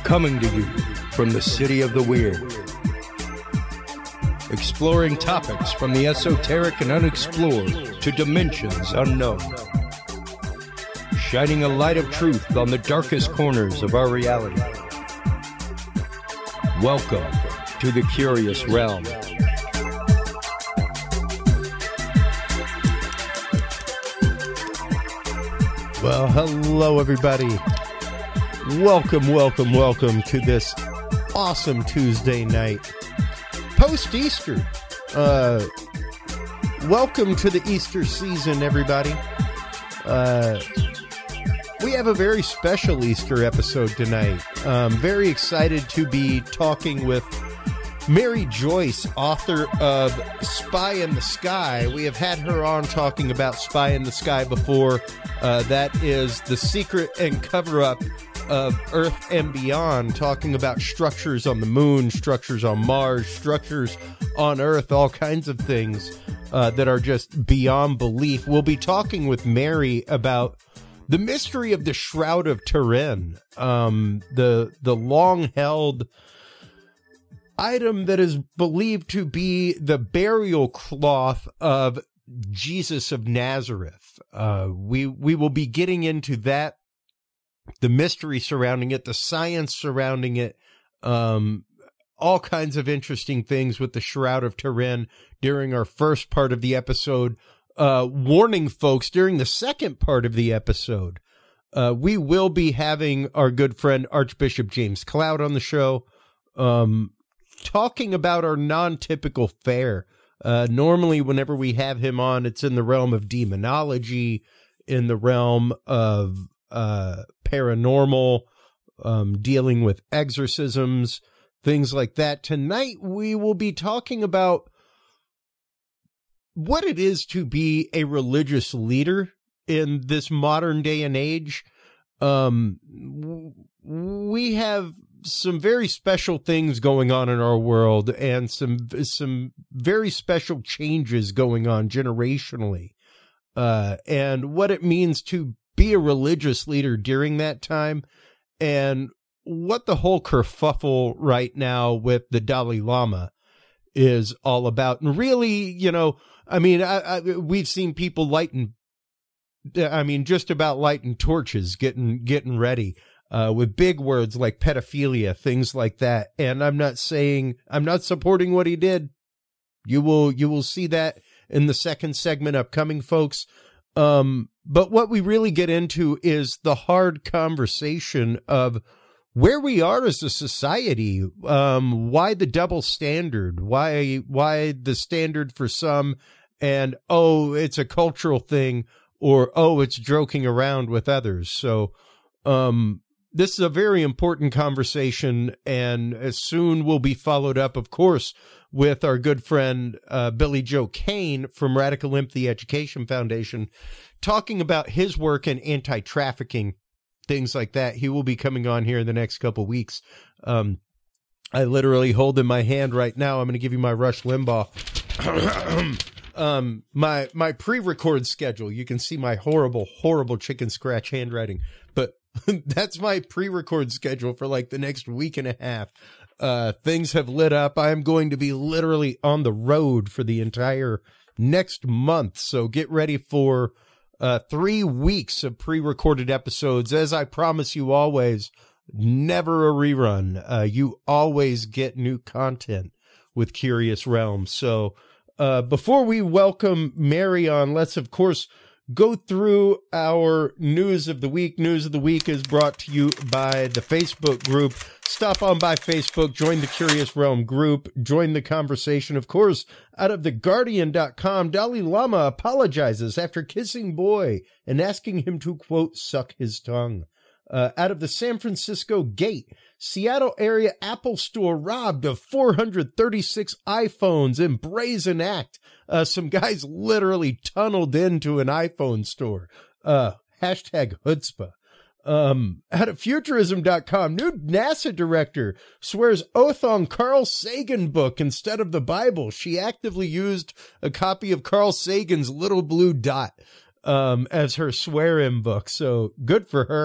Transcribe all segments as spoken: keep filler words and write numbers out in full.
Coming to you from the city of the weird. Exploring topics from the esoteric and unexplored to dimensions unknown. Shining a light of truth on the darkest corners of our reality. Welcome to the Curious Realm. Well, hello everybody. Welcome, welcome, welcome to this awesome Tuesday night. Post-Easter. Uh, welcome to the Easter season, everybody. Uh, we have a very special Easter episode tonight. Um, very excited to be talking with Mary Joyce, author of Spy in the Sky. We have had her on talking about Spy in the Sky before. Uh, that is The Secret and Cover-Up of Earth and Beyond, talking about structures on the moon, structures on Mars, structures on Earth, all kinds of things uh, that are just beyond belief. We'll be talking with Mary about the mystery of the Shroud of Turin, um, the the long-held item that is believed to be the burial cloth of Jesus of Nazareth. Uh, we we will be getting into that, the mystery surrounding it, the science surrounding it, um, all kinds of interesting things with the Shroud of Turin during our first part of the episode. Uh, warning folks, during the second part of the episode, uh, we will be having our good friend Archbishop James Cloud on the show, um, talking about our non-typical fare. Uh, normally, whenever we have him on, it's in the realm of demonology, in the realm of uh, paranormal, um, dealing with exorcisms, things like that. Tonight, we will be talking about what it is to be a religious leader in this modern day and age. Um, we have some very special things going on in our world and some some very special changes going on generationally. Uh, and what it means to be a religious leader during that time, and what the whole kerfuffle right now with the Dalai Lama is all about. And really, you know, I mean, I, I, we've seen people lighting, I mean, just about lighting torches, getting getting ready. Uh, with big words like pedophilia, things like that. And I'm not saying, I'm not supporting what he did. You will, you will see that in the second segment upcoming, folks. Um, but what we really get into is the hard conversation of where we are as a society. Um, why the double standard? Why, why the standard for some and, oh, it's a cultural thing, or, oh, it's joking around with others. So, um, this is a very important conversation, and as soon will be followed up, of course, with our good friend uh, Billy Joe Kane from Radical Imp, the Education Foundation, talking about his work in anti-trafficking, things like that. He will be coming on here in the next couple weeks. Um, I literally hold in my hand right now, I'm going to give you my Rush Limbaugh. um, my my pre-record schedule. You can see my horrible, horrible chicken scratch handwriting, but that's my pre-record schedule for like the next week and a half. Uh, things have lit up. I am going to be literally on the road for the entire next month. So get ready for uh, three weeks of pre-recorded episodes. As I promise you always, never a rerun. Uh, you always get new content with Curious Realms. So uh, before we welcome Mary on, let's, of course, go through our news of the week. News of the week is brought to you by the Facebook group. Stop on by Facebook, join the Curious Realm group, join the conversation. Of course, out of the guardian dot com, Dalai Lama apologizes after kissing boy and asking him to, quote, suck his tongue. Uh, out of the San Francisco Gate, Seattle area Apple store robbed of four hundred thirty-six iPhones in brazen act. Uh, some guys literally tunneled into an iPhone store. Uh, hashtag chutzpah. Um, out of futurism dot com, new NASA director swears oath on Carl Sagan book instead of the Bible. She actively used a copy of Carl Sagan's Little Blue Dot um, as her swear-in book. So good for her.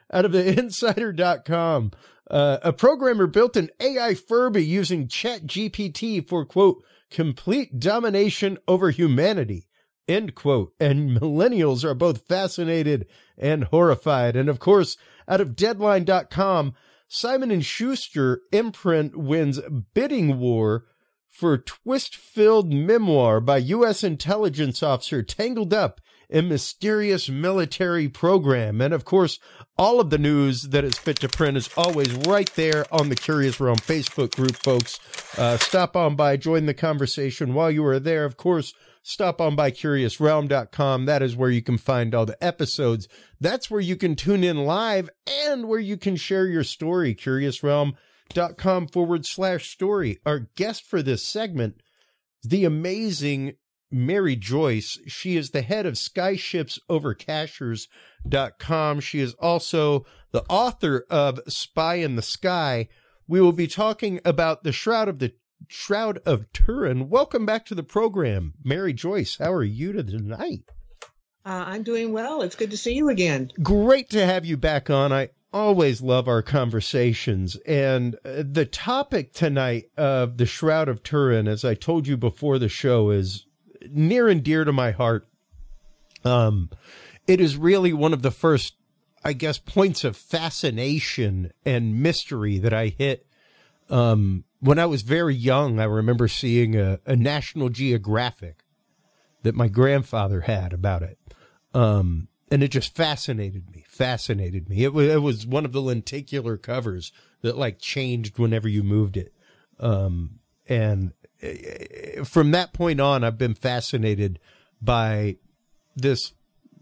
out of the insider dot com. Uh, a programmer built an A I Furby using ChatGPT for, quote, complete domination over humanity, end quote. And millennials are both fascinated and horrified. And of course, out of deadline dot com, Simon and Schuster imprint wins bidding war for twist-filled memoir by U S intelligence officer tangled up in mysterious military program. And of course, all of the news that is fit to print is always right there on the Curious Realm Facebook group, folks. Uh, stop on by, join the conversation while you are there. Of course, stop on by Curious Realm dot com. That is where you can find all the episodes. That's where you can tune in live and where you can share your story. Curious Realm dot com forward slash story. Our guest for this segment, the amazing Mary Joyce. She is the head of Skyships Over Cachers dot com. She is also the author of Spy in the Sky. We will be talking about the Shroud of the Shroud of Turin. Welcome back to the program, Mary Joyce. How are you tonight? Uh, I'm doing well. It's good to see you again. Great to have you back on. I always love our conversations. And uh, the topic tonight of the Shroud of Turin, as I told you before the show, is near and dear to my heart. Um, it is really one of the first, I guess, points of fascination and mystery that I hit. Um, when I was very young, I remember seeing a, a National Geographic that my grandfather had about it. Um, and it just fascinated me, fascinated me. It was, it was one of the lenticular covers that like changed whenever you moved it. Um, and from that point on, I've been fascinated by this,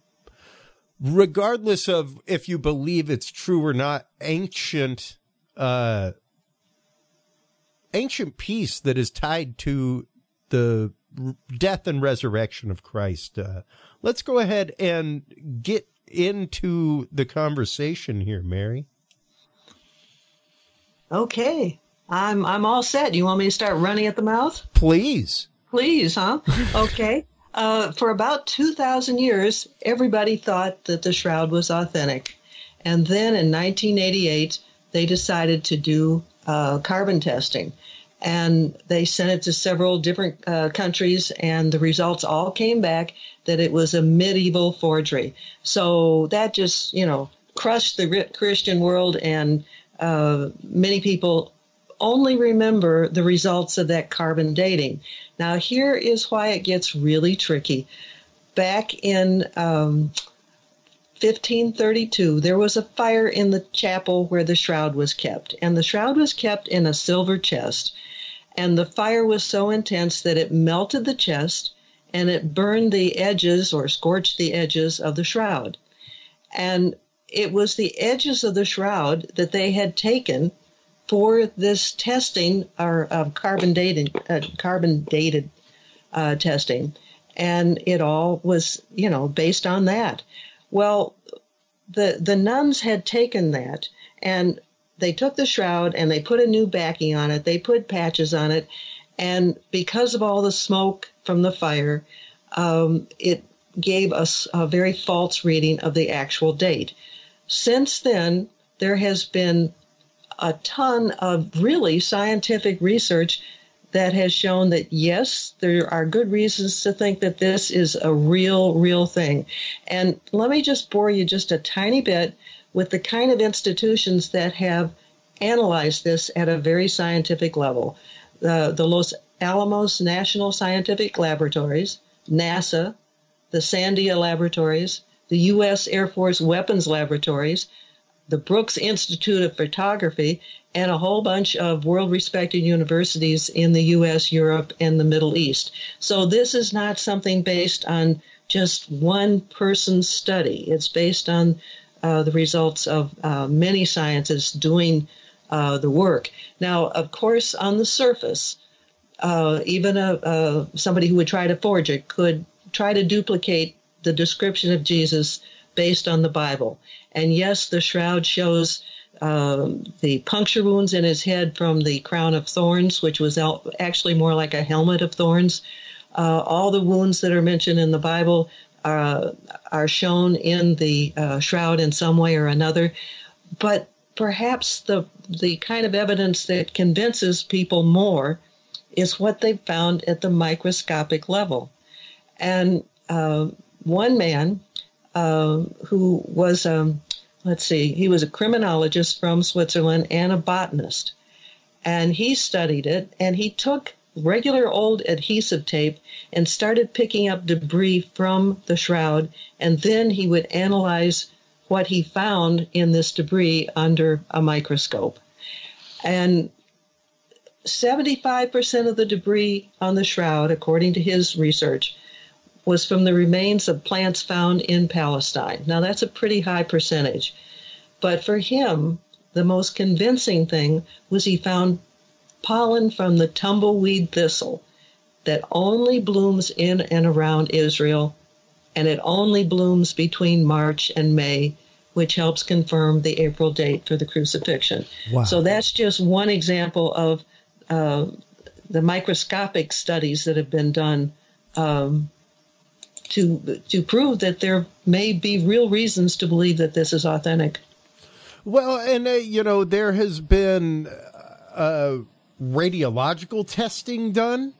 regardless of if you believe it's true or not, ancient, uh, ancient peace that is tied to the death and resurrection of Christ. Uh, let's go ahead and get into the conversation here, Mary. Okay. I'm I'm all set. You want me to start running at the mouth? Please. Please, huh? Okay. Uh, for about two thousand years, everybody thought that the shroud was authentic. And then in nineteen eighty-eight, they decided to do uh, carbon testing. And they sent it to several different uh, countries, and the results all came back that it was a medieval forgery. So that just, you know, crushed the Christian world, and uh, many people only remember the results of that carbon dating. Now, here is why it gets really tricky. Back in um, fifteen thirty-two, there was a fire in the chapel where the shroud was kept, and the shroud was kept in a silver chest. And the fire was so intense that it melted the chest, and it burned the edges or scorched the edges of the shroud. And it was the edges of the shroud that they had taken for this testing or of carbon dating, uh, carbon dated uh, testing, and it all was, you know, based on that. Well, the the nuns had taken that, and they took the shroud and they put a new backing on it. They put patches on it, and because of all the smoke from the fire, um, it gave us a very false reading of the actual date. Since then, there has been a ton of really scientific research that has shown that, yes, there are good reasons to think that this is a real, real thing. And let me just bore you just a tiny bit with the kind of institutions that have analyzed this at a very scientific level. Uh, the Los Alamos National Scientific Laboratories, NASA, the Sandia Laboratories, the U S Air Force Weapons Laboratories, the Brooks Institute of Photography, and a whole bunch of world-respected universities in the U S, Europe, and the Middle East. So this is not something based on just one person's study. It's based on uh, the results of uh, many scientists doing uh, the work. Now, of course, on the surface, uh, even a, uh, somebody who would try to forge it could try to duplicate the description of Jesus based on the Bible. And yes, the shroud shows um, the puncture wounds in his head from the crown of thorns, which was actually more like a helmet of thorns. Uh, all the wounds that are mentioned in the Bible uh, are shown in the uh, shroud in some way or another. But perhaps the the kind of evidence that convinces people more is what they found at the microscopic level. And uh, one man uh, who was, um, let's see, he was a criminologist from Switzerland and a botanist. And he studied it, and he took regular old adhesive tape and started picking up debris from the shroud, and then he would analyze what he found in this debris under a microscope. And seventy-five percent of the debris on the shroud, according to his research, was from the remains of plants found in Palestine. Now, that's a pretty high percentage. But for him, the most convincing thing was he found pollen from the tumbleweed thistle that only blooms in and around Israel, and it only blooms between March and May, which helps confirm the April date for the crucifixion. Wow. So that's just one example of uh, the microscopic studies that have been done um, to to prove that there may be real reasons to believe that this is authentic. Well, and, uh, you know, there has been uh, radiological testing done.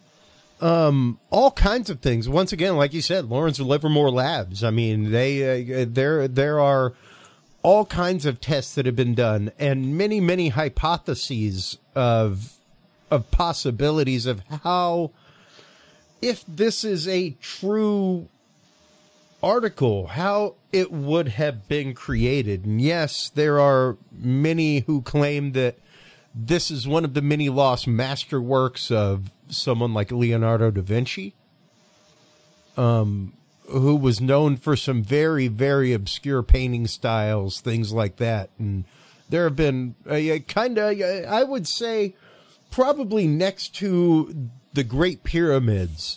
Um, all kinds of things. Once again, like you said, Lawrence Livermore Labs. I mean, they uh, there there are all kinds of tests that have been done, and many many hypotheses of of possibilities of how, if this is a true article, how it would have been created. And yes, there are many who claim that this is one of the many lost masterworks of someone like Leonardo da Vinci, um, who was known for some very, very obscure painting styles, things like that. And there have been uh, kind of, uh, I would say, probably next to the Great Pyramids,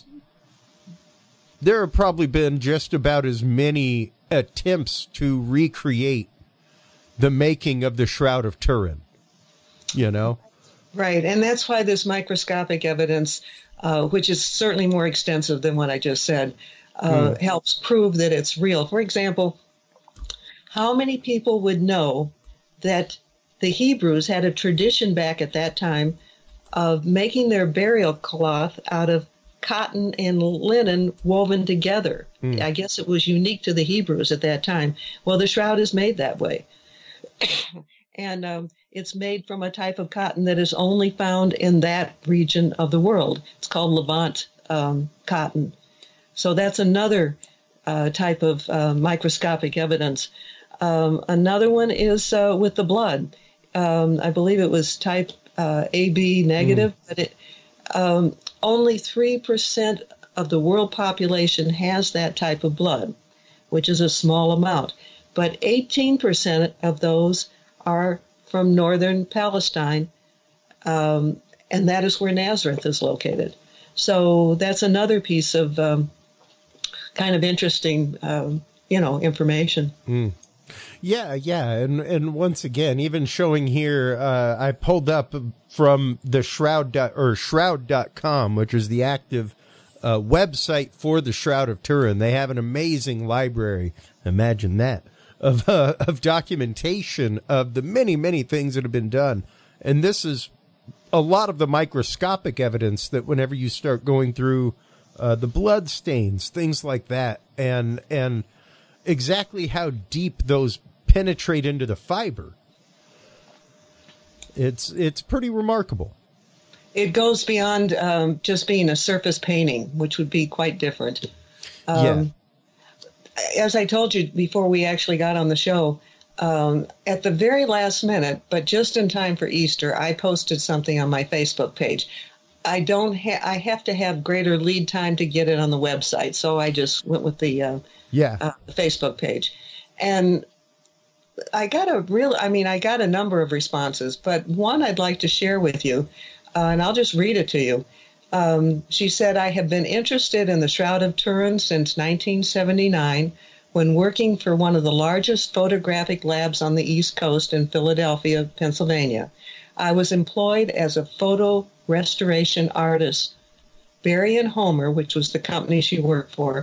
there have probably been just about as many attempts to recreate the making of the Shroud of Turin, you know? Right, and that's why this microscopic evidence, uh, which is certainly more extensive than what I just said, uh, mm. helps prove that it's real. For example, how many people would know that the Hebrews had a tradition back at that time of making their burial cloth out of cotton and linen woven together? Mm. I guess it was unique to the Hebrews at that time. Well, the shroud is made that way. And um, it's made from a type of cotton that is only found in that region of the world. It's called Levant um, cotton. So that's another uh, type of uh, microscopic evidence. Um, another one is uh, with the blood. Um, I believe it was type uh, A B negative, mm. but it, um, only three percent of the world population has that type of blood, which is a small amount. But eighteen percent of those are from northern Palestine, um, and that is where Nazareth is located. So that's another piece of um, kind of interesting, um, you know, information. Mm. Yeah, yeah, and and once again, even showing here, uh, I pulled up from the Shroud or Shroud dot com, which is the active uh, website for the Shroud of Turin. They have an amazing library. Imagine that. Of uh, of documentation of the many, many things that have been done. And this is a lot of the microscopic evidence that whenever you start going through uh, the blood stains, things like that, and and exactly how deep those penetrate into the fiber, it's it's pretty remarkable. It goes beyond um, just being a surface painting, which would be quite different. Um, yeah. As I told you before we actually got on the show, um, at the very last minute, but just in time for Easter, I posted something on my Facebook page. I don't ha- I have to have greater lead time to get it on the website, so I just went with the uh, yeah uh, the Facebook page, and I got a real. I mean, I got a number of responses, but one I'd like to share with you, uh, and I'll just read it to you. Um, she said, I have been interested in the Shroud of Turin since nineteen seventy-nine when working for one of the largest photographic labs on the East Coast in Philadelphia, Pennsylvania. I was employed as a photo restoration artist. Barry and Homer, which was the company she worked for,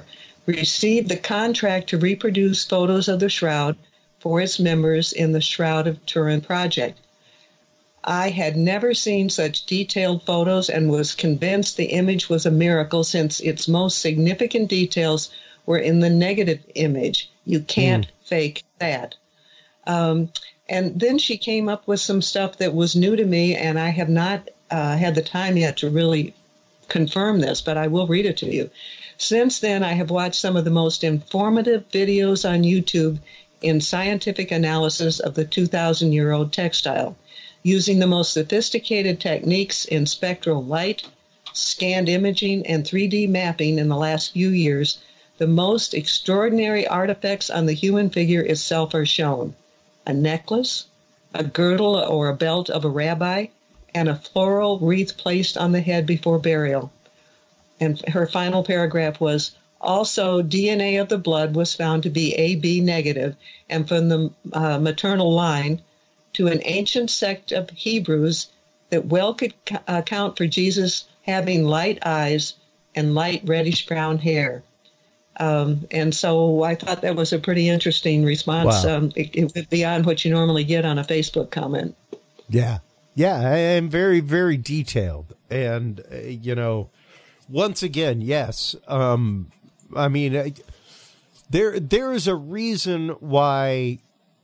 received the contract to reproduce photos of the shroud for its members in the Shroud of Turin project. I had never seen such detailed photos and was convinced the image was a miracle since its most significant details were in the negative image. You can't mm. fake that. Um, and then she came up with some stuff that was new to me, and I have not uh, had the time yet to really confirm this, but I will read it to you. Since then, I have watched some of the most informative videos on YouTube in scientific analysis of the two thousand year old textile, using the most sophisticated techniques in spectral light, scanned imaging, and three D mapping in the last few years. The most extraordinary artifacts on the human figure itself are shown. A necklace, a girdle or a belt of a rabbi, and a floral wreath placed on the head before burial. And her final paragraph was, also, D N A of the blood was found to be A B negative, and from the uh, maternal line to an ancient sect of Hebrews that well could c- account for Jesus having light eyes and light reddish brown hair. Um, and so I thought that was a pretty interesting response. Wow. Um, it, it went beyond what you normally get on a Facebook comment. Yeah. Yeah, I am very, very detailed. And, uh, you know, once again, yes, um, I mean, uh, there there is a reason why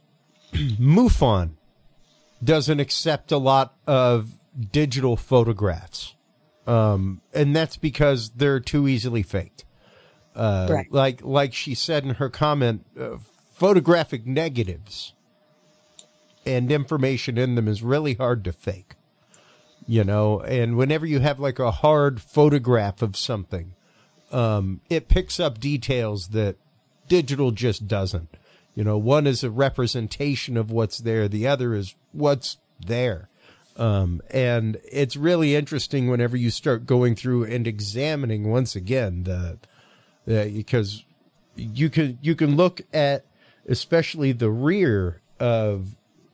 MUFON doesn't accept a lot of digital photographs. Um, and that's because they're too easily faked. Uh, right. Like like she said in her comment, uh, photographic negatives and information in them is really hard to fake, you know. And whenever you have like a hard photograph of something, um, it picks up details that digital just doesn't. You know, one is a representation of what's there. The other is what's there. Um, and it's really interesting whenever you start going through and examining once again the, the because you can, you can look at especially the rear of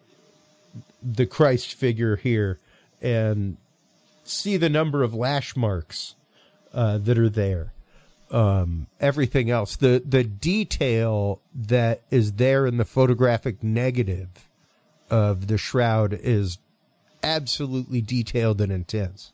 the Christ figure here and see the number of lash marks, uh, that are there. Um, everything else, the, the detail that is there in the photographic negative of the shroud is absolutely detailed and intense.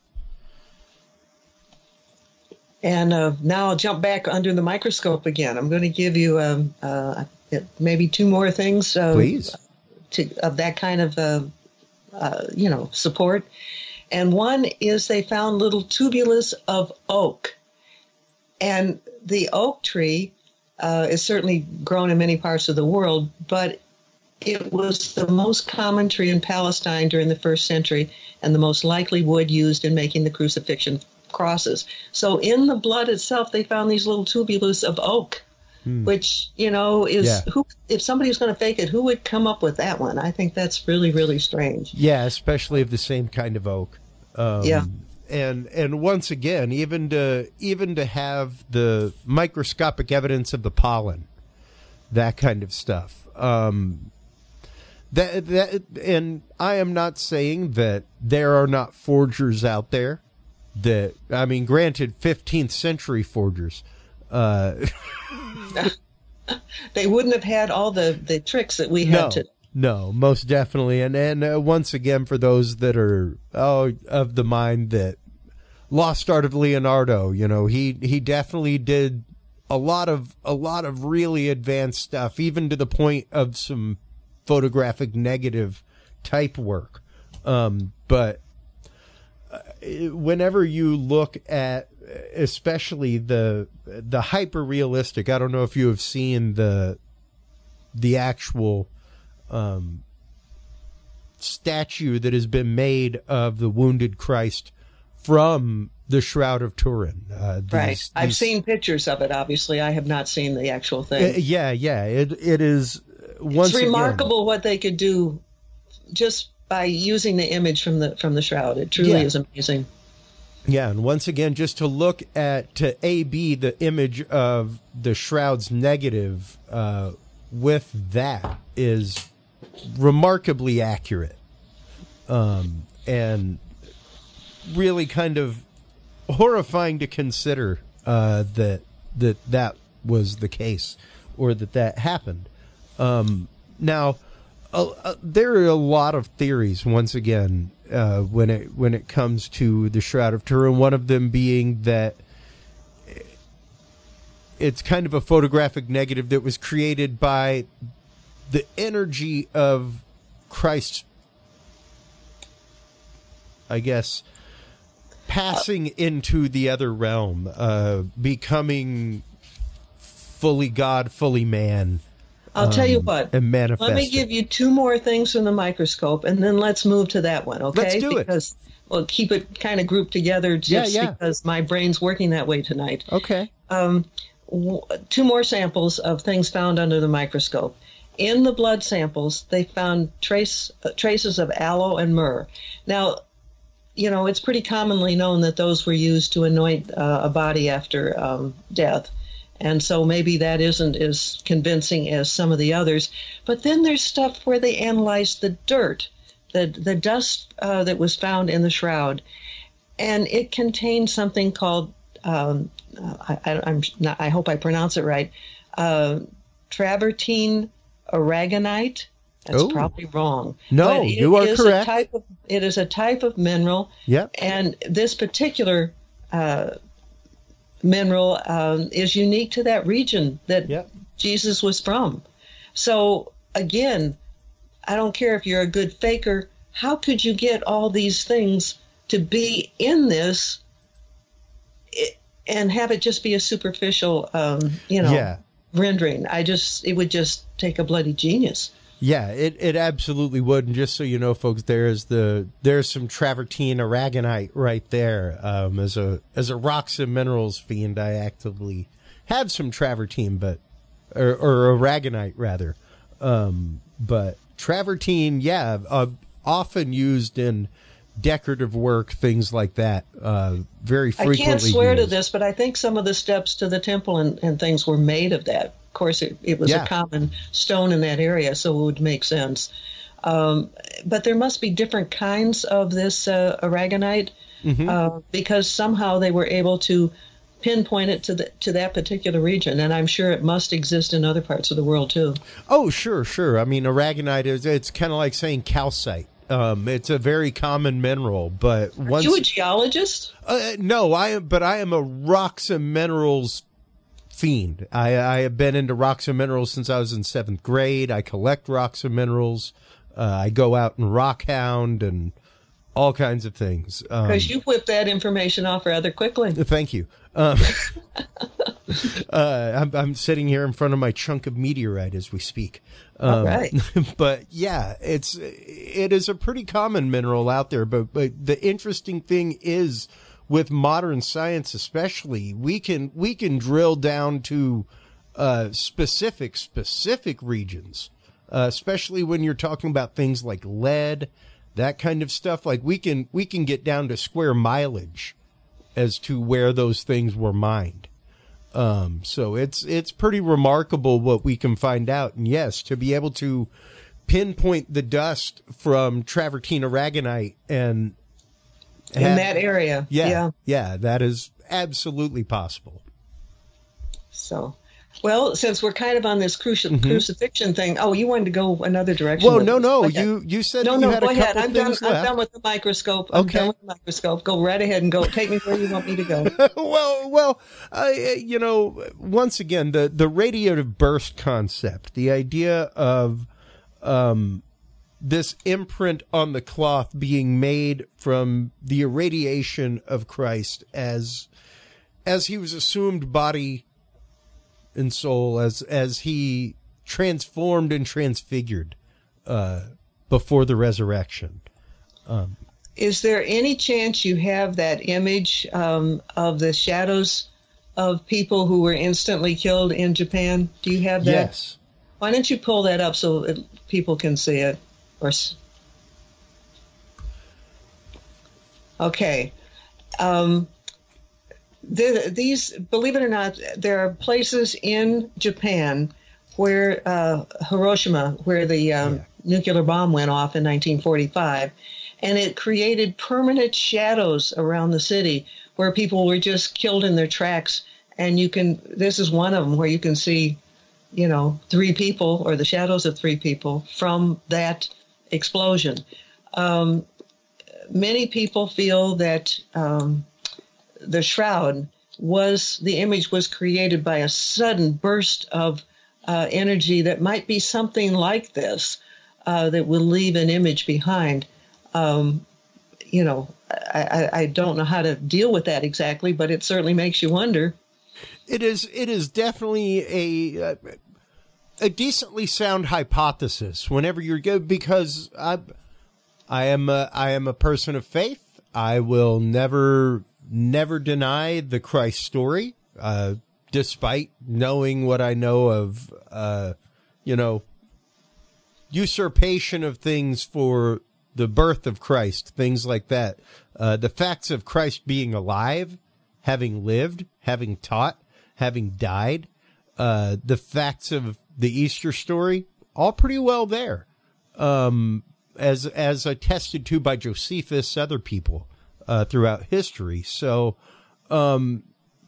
And uh, now I'll jump back under the microscope again. I'm going to give you um, uh, maybe two more things, uh, please, to, of that kind of uh, uh, you know support. And one is they found little tubulus of oak, and the oak tree uh, is certainly grown in many parts of the world, but it was the most common tree in Palestine during the first century and the most likely wood used in making the crucifixion crosses. So in the blood itself, they found these little tubulus of oak, hmm. which, you know, is yeah. who, if somebody was going to fake it, who would come up with that one? I think that's really, really strange. Yeah, especially of the same kind of oak. Um, yeah. And and once again, even to even to have the microscopic evidence of the pollen, that kind of stuff. Um, That that and I am not saying that there are not forgers out there. That I mean, granted, fifteenth century forgers. Uh, they wouldn't have had all the, the tricks that we no, had to. No, most definitely. And and uh, once again, for those that are oh of the mind that Lost Art of Leonardo, you know, he he definitely did a lot of a lot of really advanced stuff, even to the point of some photographic negative type work. Um, but uh, whenever you look at, especially the, the hyper realistic, I don't know if you have seen the, the actual, um, statue that has been made of the wounded Christ from the Shroud of Turin. Uh, these, right. these, I've seen pictures of it. Obviously, I have not seen the actual thing. Uh, yeah. Yeah. It, it is, Once it's remarkable again, what they could do just by using the image from the from the shroud. It truly yeah. is amazing. Yeah, and once again, just to look at to A B the image of the shroud's negative uh, with that is remarkably accurate, um, and really kind of horrifying to consider uh, that that that was the case, or that that happened. Um, now, uh, uh, there are a lot of theories. Once again, uh, when it when it comes to the Shroud of Turin, one of them being that it's kind of a photographic negative that was created by the energy of Christ's, I guess, passing into the other realm, uh, becoming fully God, fully man. I'll um, tell you what. And manifesting. Let me give you two more things from the microscope, and then let's move to that one, okay? Let's do because, it. Well, keep it kind of grouped together just yeah, yeah. because my brain's working that way tonight. Okay. Um, w- two more samples of things found under the microscope. In the blood samples, they found trace uh, traces of aloe and myrrh. Now, you know, it's pretty commonly known that those were used to anoint uh, a body after um, death. And so maybe that isn't as convincing as some of the others. But then there's stuff where they analyzed the dirt, the, the dust uh, that was found in the shroud. And it contained something called, um, I, I, I'm not, I hope I pronounce it right, uh, travertine aragonite. That's Ooh. Probably wrong. No, you are correct. A type of, it is a type of mineral. Yep. And this particular uh, mineral um, is unique to that region that yep. Jesus was from. So, again, I don't care if you're a good faker. How could you get all these things to be in this and have it just be a superficial, um, you know, yeah. rendering? I just, it would just take a bloody genius. Yeah, it, it absolutely would. And just so you know, folks, there's the there's some travertine aragonite right there. Um, as a as a rocks and minerals fiend, I actively have some travertine, but or, or aragonite rather. Um, but travertine, yeah, uh, often used in decorative work, things like that. Uh, very frequently. I can't swear used. to this, but I think some of the steps to the temple and, and things were made of that. Of course, it, it was yeah. a common stone in that area, so it would make sense. Um, but there must be different kinds of this uh, aragonite mm-hmm. uh, because somehow they were able to pinpoint it to the, to that particular region, and I'm sure it must exist in other parts of the world too. Oh, sure, sure. I mean, aragonite is it's kind of like saying calcite. Um, it's a very common mineral, but once Are you a geologist? Uh, no, I am, but I am a rocks and minerals fiend. I, I have been into rocks and minerals since I was in seventh grade. I collect rocks and minerals. Uh, I go out and rock hound and all kinds of things. Because um, you whip that information off rather quickly. Thank you. Um, uh, I'm, I'm sitting here in front of my chunk of meteorite as we speak. Um, all right. But yeah, it's it is a pretty common mineral out there. But but the interesting thing is, with modern science, especially, we can we can drill down to uh, specific specific regions, uh, especially when you're talking about things like lead, that kind of stuff. Like we can we can get down to square mileage as to where those things were mined. Um, so it's it's pretty remarkable what we can find out. And yes, to be able to pinpoint the dust from travertine aragonite and in have, that area. Yeah, yeah. Yeah, that is absolutely possible. So, well, since we're kind of on this cruci- mm-hmm. crucifixion thing, oh, you wanted to go another direction. Well, no, no, you you said no, you no, had go a ahead. couple I'm done. things left. I'm done with the microscope. I'm okay. done with the microscope. Go right ahead and go. Take me where you want me to go. well, well, uh, you know, once again, the the radiative burst concept, the idea of um. this imprint on the cloth being made from the irradiation of Christ as as he was assumed body and soul, as as he transformed and transfigured uh, before the resurrection. Um, Is there any chance you have that image um, of the shadows of people who were instantly killed in Japan? Do you have that? Yes. Why don't you pull that up so it, people can see it? Or, okay. Um, the, these, believe it or not, there are places in Japan where uh, Hiroshima, where the um, yeah. nuclear bomb went off in nineteen forty-five, and it created permanent shadows around the city where people were just killed in their tracks, and you can. This is one of them where you can see, you know, three people or the shadows of three people from that explosion. Um, many people feel that um, the shroud was the image was created by a sudden burst of uh, energy that might be something like this, uh, that will leave an image behind. Um, you know, I, I don't know how to deal with that exactly, but it certainly makes you wonder. It is. It is definitely a a decently sound hypothesis. Whenever you're good, because I, I am a, I am a person of faith. I will never never deny the Christ story, uh, despite knowing what I know of, uh, you know, usurpation of things for the birth of Christ, things like that. Uh, the facts of Christ being alive, having lived, having taught, having died, uh, the facts of the Easter story, all pretty well there, um, as as attested to by Josephus, other people uh, throughout history. So um,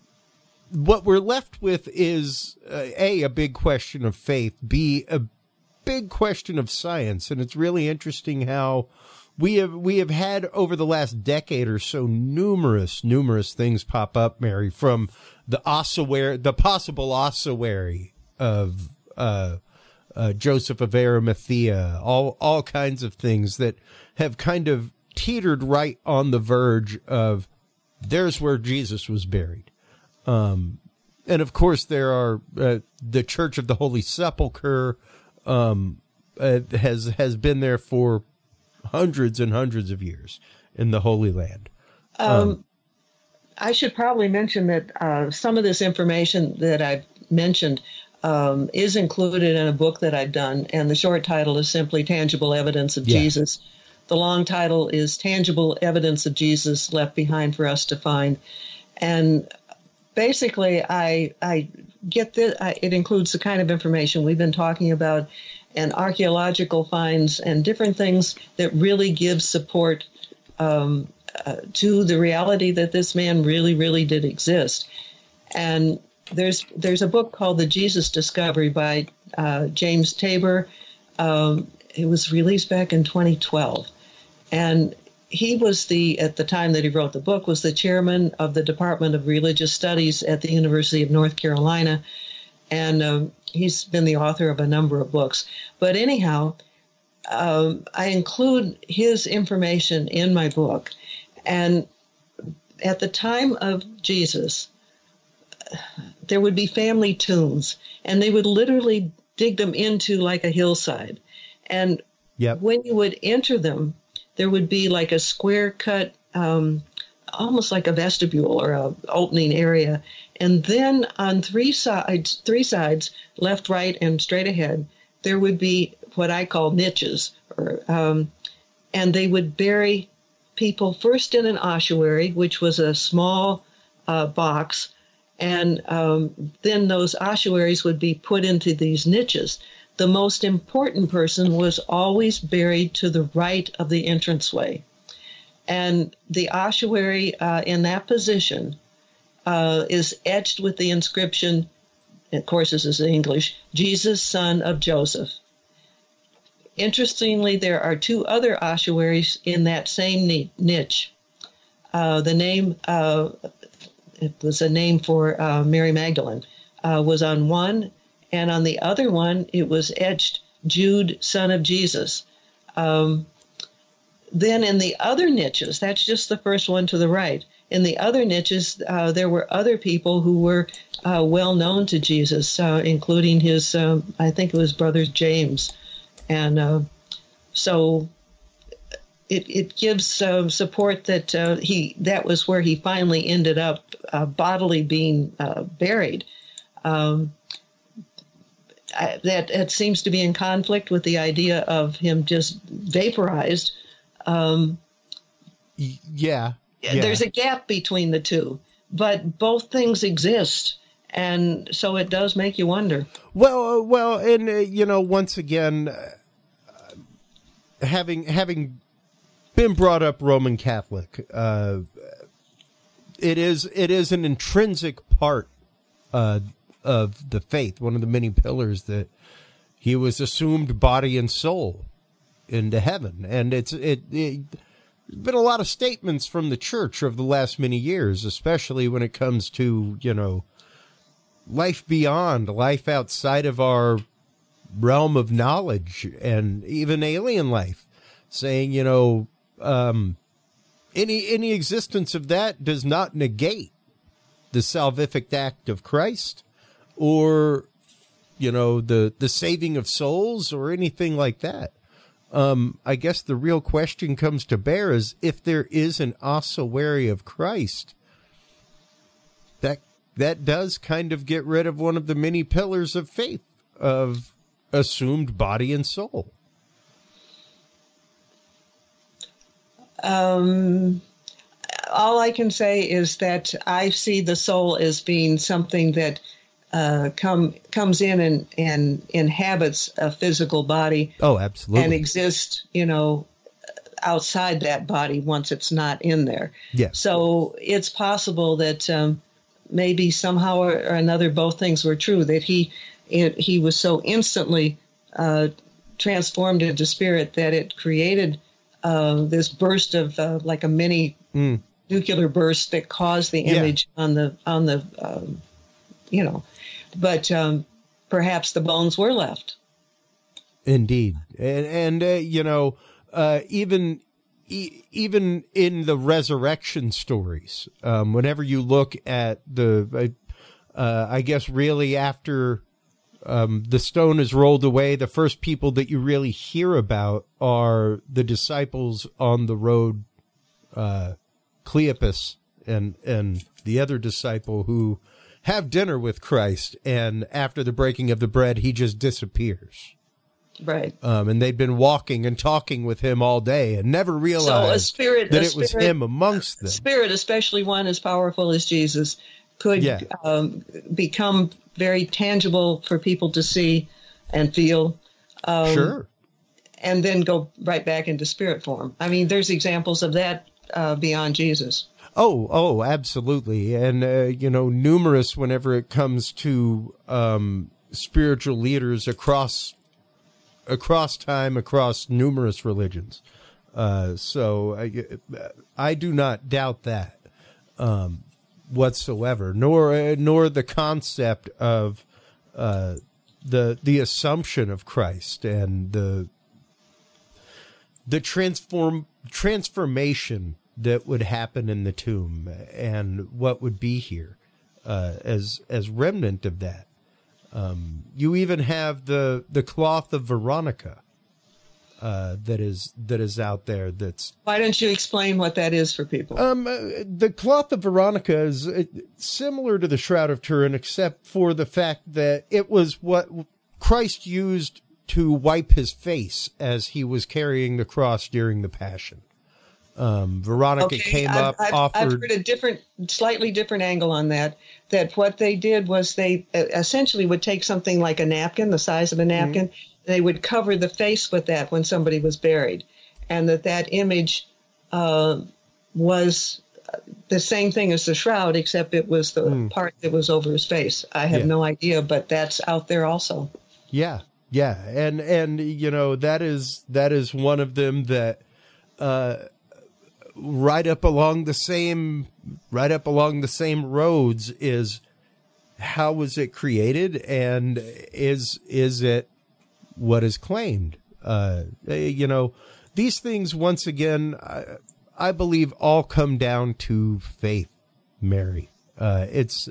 what we're left with is, uh, A, a big question of faith, B, a big question of science. And it's really interesting how we have we have had over the last decade or so numerous, numerous things pop up, Mary, from the ossuary, the possible ossuary of uh, uh, Joseph of Arimathea, all all kinds of things that have kind of teetered right on the verge of there's where Jesus was buried. Um, and of course, there are uh, the Church of the Holy Sepulchre um, uh, has has been there for hundreds and hundreds of years in the Holy Land. Um, um, I should probably mention that uh, some of this information that I've mentioned um, is included in a book that I've done, and the short title is simply Tangible Evidence of yeah. Jesus. The long title is Tangible Evidence of Jesus Left Behind for Us to Find. And basically, I I get this, I, it includes the kind of information we've been talking about, and archaeological finds and different things that really give support um, uh, to the reality that this man really, really did exist. And there's there's a book called The Jesus Discovery by uh, James Tabor. Um, it was released back in twenty twelve. And he was the, at the time that he wrote the book, was the chairman of the Department of Religious Studies at the University of North Carolina. And um, he's been the author of a number of books. But anyhow, um, I include his information in my book. And at the time of Jesus, there would be family tombs, and they would literally dig them into like a hillside. And yep. when you would enter them, there would be like a square cut, um, almost like a vestibule or a opening area. And then on three sides, three sides, left, right, and straight ahead, there would be what I call niches, or, um, and they would bury people first in an ossuary, which was a small uh, box, and um, then those ossuaries would be put into these niches. The most important person was always buried to the right of the entranceway. And the ossuary uh, in that position uh, is etched with the inscription, of course this is in English, Jesus, son of Joseph. Interestingly, there are two other ossuaries in that same niche. Uh, the name, uh, it was a name for uh, Mary Magdalene, uh, was on one, and on the other one, it was etched, Jude, son of Jesus. Um, then in the other niches, that's just the first one to the right. In the other niches, uh, there were other people who were uh, well known to Jesus, uh, including his, uh, I think it was brother James. And uh, so it, it gives uh, support that uh, he that was where he finally ended up uh, bodily being uh, buried. Um, I, that it seems to be in conflict with the idea of him just vaporized. Um, yeah, yeah. There's a gap between the two, but both things exist. And so it does make you wonder. Well, uh, well, and, uh, you know, once again, uh, having having been brought up Roman Catholic, uh, it is it is an intrinsic part uh, of the faith, one of the many pillars, that he was assumed body and soul into heaven. And it's it, it there's been a lot of statements from the church over the last many years, especially when it comes to, you know, life beyond, life outside of our realm of knowledge, and even alien life, saying, you know, um, any any existence of that does not negate the salvific act of Christ, or, you know, the, the saving of souls, or anything like that. Um, I guess the real question comes to bear is, if there is an ossuary of Christ, that that does kind of get rid of one of the many pillars of faith, of assumed body and soul. Um, all I can say is that I see the soul as being something that uh, come comes in and, and inhabits a physical body. Oh, absolutely. And exists, you know, outside that body once it's not in there. Yeah. So it's possible that um, maybe somehow or another both things were true, that he it, he was so instantly uh, transformed into spirit that it created Uh, this burst of uh, like a mini mm. nuclear burst that caused the image yeah. on the on the um, you know, but um, perhaps the bones were left. Indeed, and and uh, you know, uh, even e- even in the resurrection stories, um, whenever you look at the, uh, I guess really after. Um, the stone is rolled away, the first people that you really hear about are the disciples on the road, uh, Cleopas and, and the other disciple who have dinner with Christ. And after the breaking of the bread, he just disappears. Right. Um, and they've been walking and talking with him all day and never realized so a spirit, that a it spirit, was him amongst them. Spirit, especially one as powerful as Jesus, could yeah. um, become very tangible for people to see and feel. Um, sure. And then go right back into spirit form. I mean, there's examples of that uh, beyond Jesus. Oh, oh, absolutely. And, uh, you know, numerous whenever it comes to um, spiritual leaders across across time, across numerous religions. Uh, so I, I do not doubt that. Um whatsoever, nor uh, nor the concept of uh, the the assumption of Christ and the the transform transformation that would happen in the tomb and what would be here uh, as as remnant of that. Um, you even have the the cloth of Veronica uh, that is that is out there. That's why don't you explain what that is for people? Um, uh, the cloth of Veronica is uh, similar to the Shroud of Turin, except for the fact that it was what Christ used to wipe his face as he was carrying the cross during the Passion. Um, Veronica okay, came I've, up, I've, offered. I've heard a different, slightly different angle on that. That what they did was they essentially would take something like a napkin, the size of a napkin. Mm-hmm. They would cover the face with that when somebody was buried, and that that image uh, was the same thing as the shroud, except it was the mm. part that was over his face. I have yeah. no idea, but that's out there also. Yeah, yeah, and and you know that is that is one of them that. Uh, right up along the same right up along the same roads is how was it created, and is is it what is claimed? Uh, you know, these things once again, I, I believe all come down to faith, Mary. Uh, it's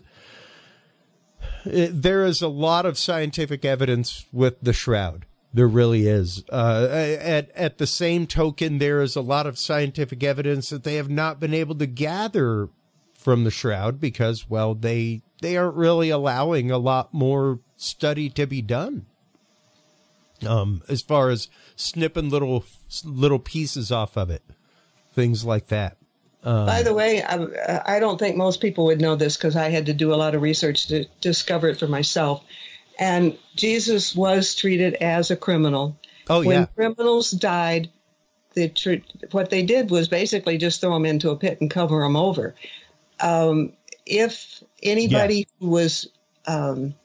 it, there is a lot of scientific evidence with the shroud. There really is. Uh, at at the same token, there is a lot of scientific evidence that they have not been able to gather from the shroud because, well, they they aren't really allowing a lot more study to be done. Um, as far as snipping little little pieces off of it, things like that. Um, By the way, I, I don't think most people would know this because I had to do a lot of research to discover it for myself. And Jesus was treated as a criminal. Oh, when yeah. criminals died, the tr- what they did was basically just throw them into a pit and cover them over. Um, if anybody yeah. who was um,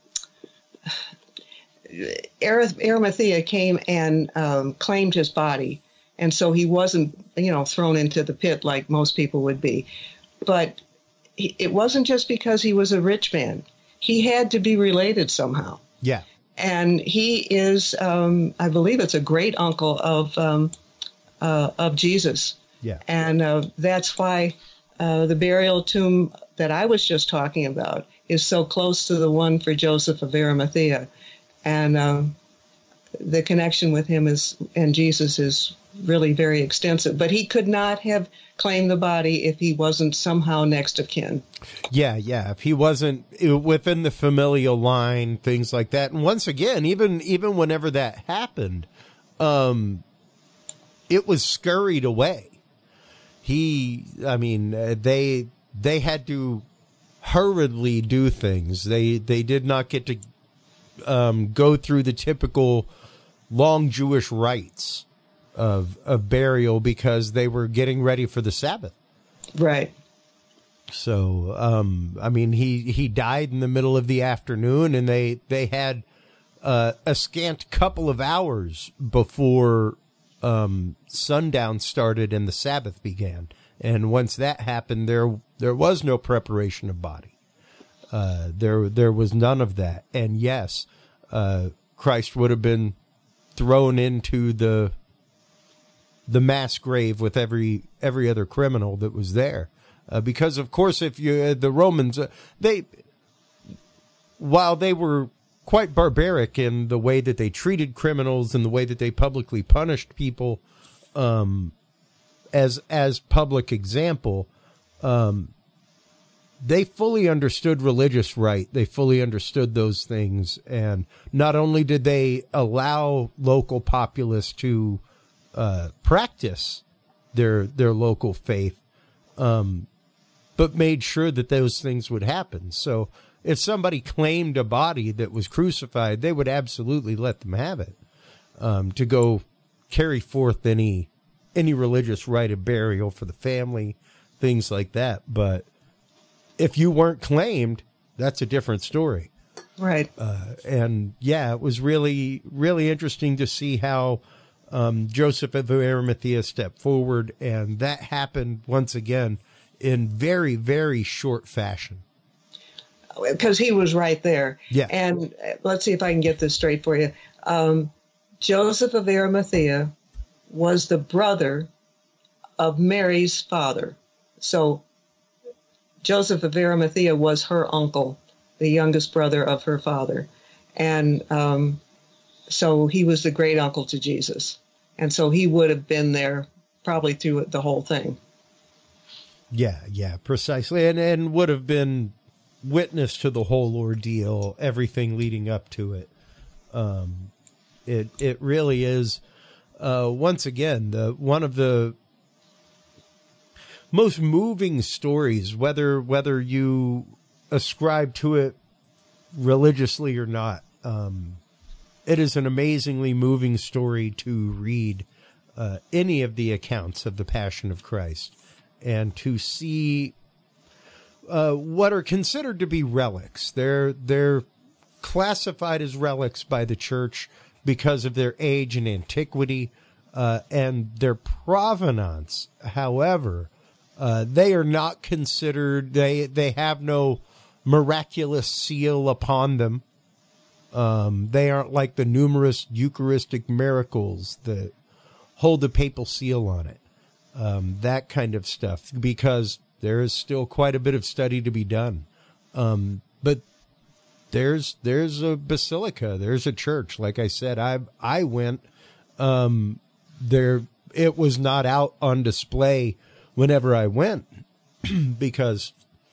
Arimathea came and um, claimed his body, and so he wasn't, you know, thrown into the pit like most people would be. But he, it wasn't just because he was a rich man. He had to be related somehow. Yeah. And he is, um, I believe it's a great uncle of um, uh, of Jesus. Yeah. And uh, that's why uh, the burial tomb that I was just talking about is so close to the one for Joseph of Arimathea. And um, the connection with him is and Jesus is really very extensive. But he could not have claimed the body if he wasn't somehow next of kin. Yeah, yeah. If he wasn't within the familial line, things like that. And once again, even even whenever that happened, um, it was scurried away. He, I mean, uh, they they had to hurriedly do things. They they did not get to um, go through the typical long Jewish rites of of burial because they were getting ready for the Sabbath. Right. So, um, I mean, he, he died in the middle of the afternoon, and they they had uh, a scant couple of hours before um, sundown started and the Sabbath began. And once that happened, there there was no preparation of body. Uh, there there was none of that. And yes, uh, Christ would have been thrown into the the mass grave with every every other criminal that was there. Uh, because, of course, if you uh, the Romans, uh, they, while they were quite barbaric in the way that they treated criminals and the way that they publicly punished people, um, as as public example, um, they fully understood religious right. They fully understood those things, and not only did they allow local populace to uh, practice their their local faith, um, but made sure that those things would happen. So if somebody claimed a body that was crucified, they would absolutely let them have it, um, to go carry forth any any religious rite of burial for the family, things like that. But if you weren't claimed, that's a different story. Right. Uh, and yeah, it was really, really interesting to see how um, Joseph of Arimathea stepped forward, and that happened once again in very, very short fashion. Because he was right there. Yeah. And let's see if I can get this straight for you. Um, Joseph of Arimathea was the brother of Mary's father. So Joseph of Arimathea was her uncle, the youngest brother of her father. And um, so he was the great uncle to Jesus. And so he would have been there probably through the whole thing. Yeah, yeah, precisely. And, and would have been witness to the whole ordeal, everything leading up to it. Um, it it really is, uh, once again, the one of the most moving stories, whether whether you ascribe to it religiously or not. Um, it is an amazingly moving story to read uh, any of the accounts of the Passion of Christ, and to see uh, what are considered to be relics. They're they're classified as relics by the church because of their age and antiquity uh, and their provenance. However, uh, they are not considered. They they have no miraculous seal upon them. Um, they aren't like the numerous Eucharistic miracles that hold the papal seal on it. Um, that kind of stuff, because there is still quite a bit of study to be done. Um, but there's there's a basilica, there's a church. Like I said, I I went. Um, there, it was not out on display whenever I went because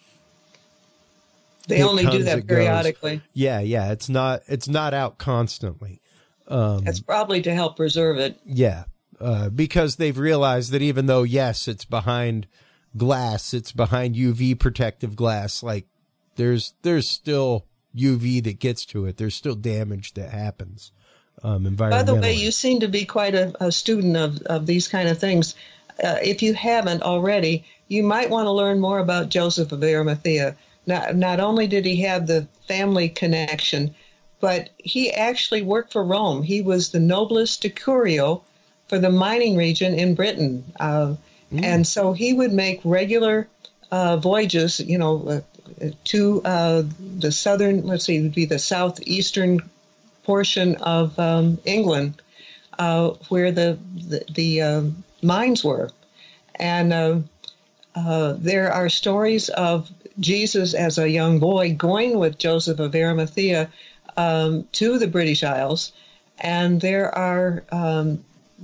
they only do that periodically. Yeah, yeah, it's not it's not out constantly. Um, That's probably to help preserve it. Yeah. Uh, because they've realized that even though, yes, it's behind glass, it's behind U V protective glass, like there's there's still U V that gets to it. There's still damage that happens um, environmentally. By the way, you seem to be quite a, a student of, of these kind of things. Uh, if you haven't already, you might want to learn more about Joseph of Arimathea, not, not only did he have the family connection, but he actually worked for Rome. He was the nobilis decurio for the mining region in Britain. Uh, mm. And so he would make regular uh, voyages, you know, uh, to uh, the southern, let's see, it would be the southeastern portion of um, England, uh, where the, the, the uh, mines were. And uh, uh, there are stories of Jesus as a young boy going with Joseph of Arimathea um, to the British Isles. And there are, um,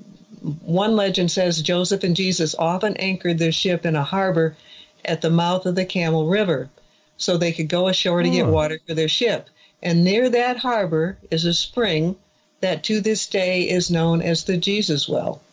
one legend says Joseph and Jesus often anchored their ship in a harbor at the mouth of the Camel River so they could go ashore to oh. get water for their ship. And near that harbor is a spring that to this day is known as the Jesus Well.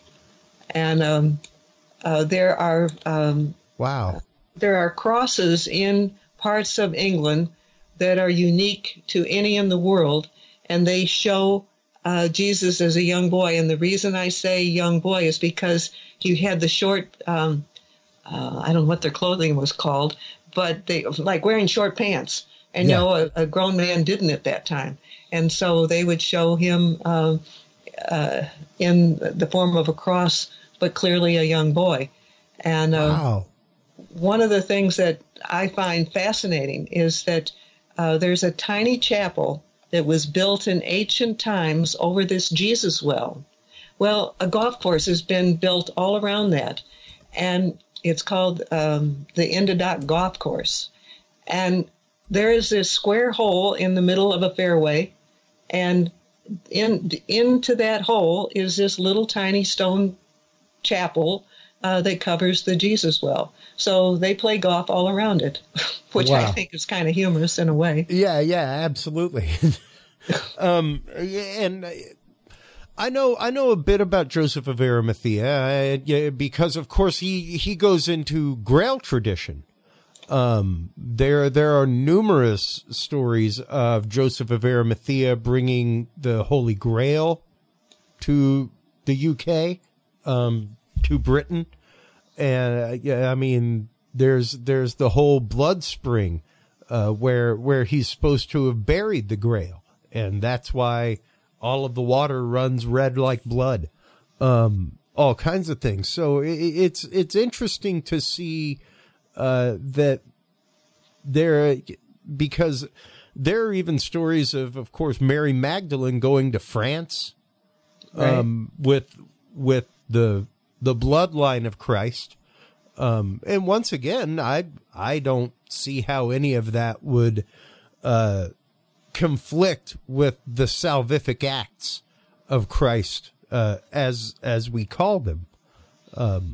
And um, uh, there are um, wow, there are crosses in parts of England that are unique to any in the world, and they show uh, Jesus as a young boy. And the reason I say young boy is because he had the short, um, uh, I don't know what their clothing was called, but they like wearing short pants. And, yeah. you know, a, a grown man didn't at that time. And so they would show him uh, uh, in the form of a cross, but clearly a young boy. And uh, wow. one of the things that I find fascinating is that uh, there's a tiny chapel that was built in ancient times over this Jesus Well. Well, a golf course has been built all around that, and it's called um, the Indadoc Golf Course. And there is this square hole in the middle of a fairway, and in into that hole is this little tiny stone chapel uh, that covers the Jesus Well. So they play golf all around it, which wow. I think is kind of humorous in a way. Yeah, yeah, absolutely. um, and I know I know a bit about Joseph of Arimathea uh, because, of course, he, he goes into Grail tradition. Um, there, there are numerous stories of Joseph of Arimathea bringing the Holy Grail to the U K, um, to Britain. And, uh, yeah, I mean, there's, there's the whole blood spring, uh, where, where he's supposed to have buried the Grail. And that's why all of the water runs red like blood. Um, all kinds of things. So it, it's, it's interesting to see, Uh, that there, because there are even stories of, of course, Mary Magdalene going to France, right. um, with, with the, the bloodline of Christ. Um, and once again, I, I don't see how any of that would, uh, conflict with the salvific acts of Christ, uh, as, as we call them. Um,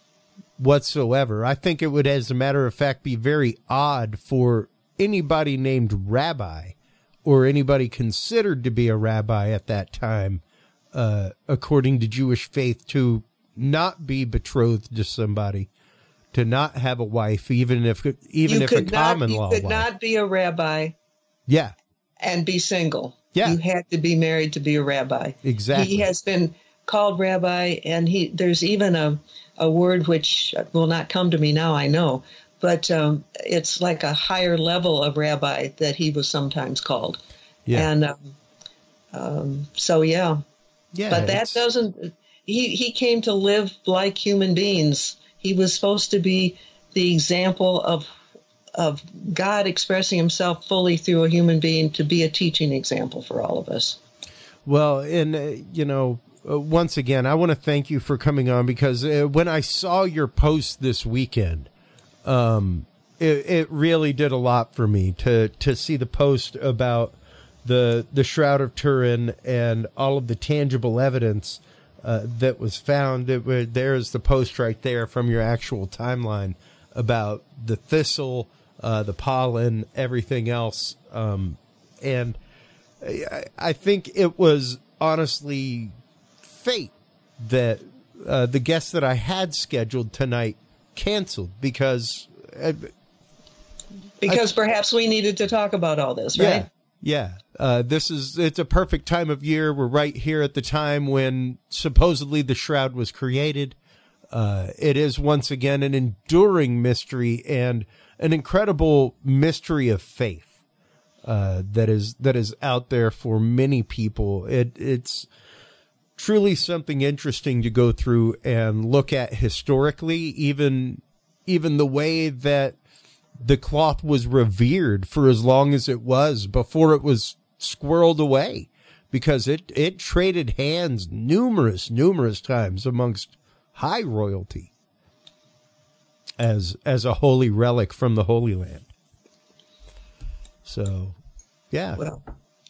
whatsoever. I think it would, as a matter of fact, be very odd for anybody named Rabbi or anybody considered to be a rabbi at that time, uh, according to Jewish faith, to not be betrothed to somebody, to not have a wife, even if even you if a not, common you law could wife. not be a rabbi. Yeah. And be single. Yeah. You had to be married to be a rabbi. Exactly. He has been called rabbi, and he there's even a a word which will not come to me now, I know, but um, it's like a higher level of rabbi that he was sometimes called. Yeah. And um, um, so, yeah. Yeah. But that it's... doesn't, he, he came to live like human beings. He was supposed to be the example of of God expressing himself fully through a human being, to be a teaching example for all of us. Well, and, uh, you know, Uh, once again, I want to thank you for coming on, because uh, when I saw your post this weekend, um, it, it really did a lot for me to, to see the post about the the Shroud of Turin and all of the tangible evidence uh, that was found. It, uh, there's the post right there from your actual timeline about the thistle, uh, the pollen, everything else. Um, and I, I think it was honestly fate that uh, the guest that I had scheduled tonight canceled, because I, because I, perhaps we needed to talk about all this, right? Yeah, yeah. Uh, this is it's a perfect time of year. We're right here at the time when supposedly the Shroud was created. Uh, it is once again an enduring mystery and an incredible mystery of faith uh, that is that is out there for many people. It it's truly something interesting to go through and look at historically, even even the way that the cloth was revered for as long as it was before it was squirreled away, because it it traded hands numerous numerous times amongst high royalty as as a holy relic from the Holy Land. So, yeah. Well,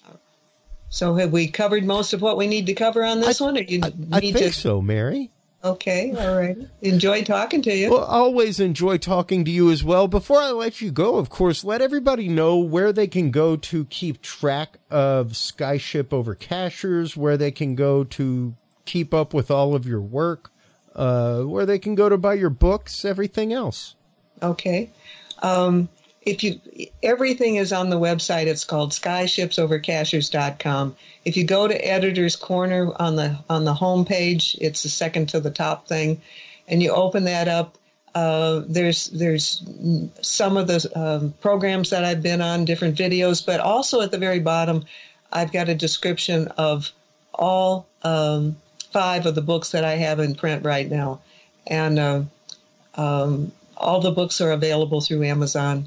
so have we covered most of what we need to cover on this I, one? Or you I, need I think to... so, Mary. Okay, all right. Enjoy talking to you. Well, I always enjoy talking to you as well. Before I let you go, of course, let everybody know where they can go to keep track of Skyship Over Cachers, where they can go to keep up with all of your work, uh, where they can go to buy your books, everything else. Okay. Um, if you, everything is on the website. It's called skyships over cachers dot com. If you go to Editor's Corner on the on the home page, it's the second to the top thing, and you open that up. Uh, there's there's some of the um, programs that I've been on, different videos, but also at the very bottom, I've got a description of all um, five of the books that I have in print right now, and uh, um, all the books are available through Amazon.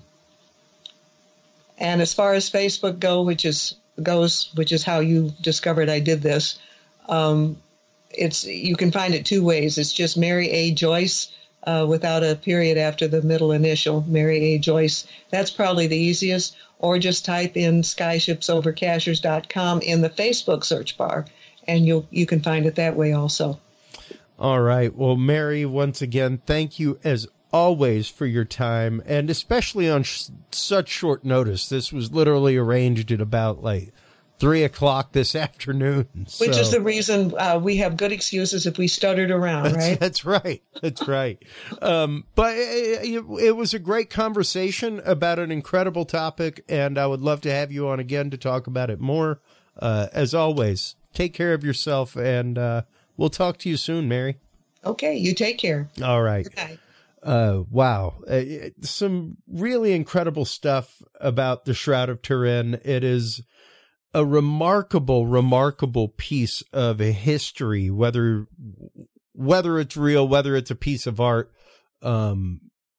And as far as Facebook go, which is goes, which is how you discovered I did this, um, it's you can find it two ways. It's just Mary A. Joyce uh, without a period after the middle initial, Mary A. Joyce. That's probably the easiest. Or just type in skyships over cachers dot com in the Facebook search bar, and you'll you can find it that way also. All right. Well, Mary, once again, thank you as always for your time, and especially on sh- such short notice. This was literally arranged at about like three o'clock this afternoon. Which so. is the reason uh, we have good excuses if we stuttered around, that's, right? That's right. That's right. Um, but it, it, it was a great conversation about an incredible topic, and I would love to have you on again to talk about it more. Uh, as always, take care of yourself, and uh, we'll talk to you soon, Mary. Okay, you take care. All right. Good night. Uh, wow. Uh, some really incredible stuff about the Shroud of Turin. It is a remarkable, remarkable piece of history, whether, whether it's real, whether it's a piece of art. Um,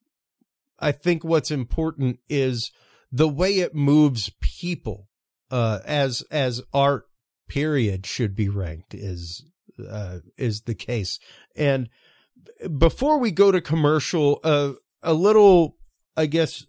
I think what's important is the way it moves people, uh, as, as art period should be ranked is, uh, is the case. And before we go to commercial, uh, a little, I guess,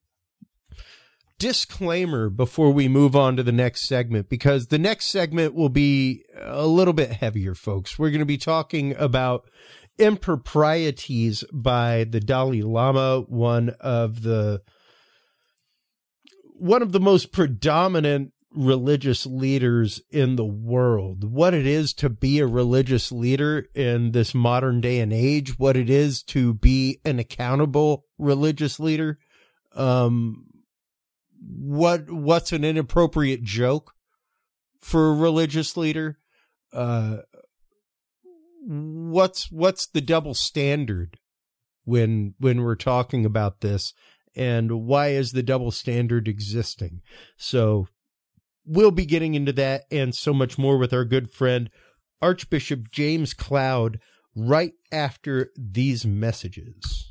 disclaimer before we move on to the next segment, because the next segment will be a little bit heavier, folks. We're going to be talking about improprieties by the Dalai Lama, one of the one of the most predominant religious leaders in the world, what it is to be a religious leader in this modern day and age, what it is to be an accountable religious leader, um, what what's an inappropriate joke for a religious leader, uh, what's what's the double standard when when we're talking about this, and why is the double standard existing? So we'll be getting into that and so much more with our good friend, Archbishop James Cloud, right after these messages.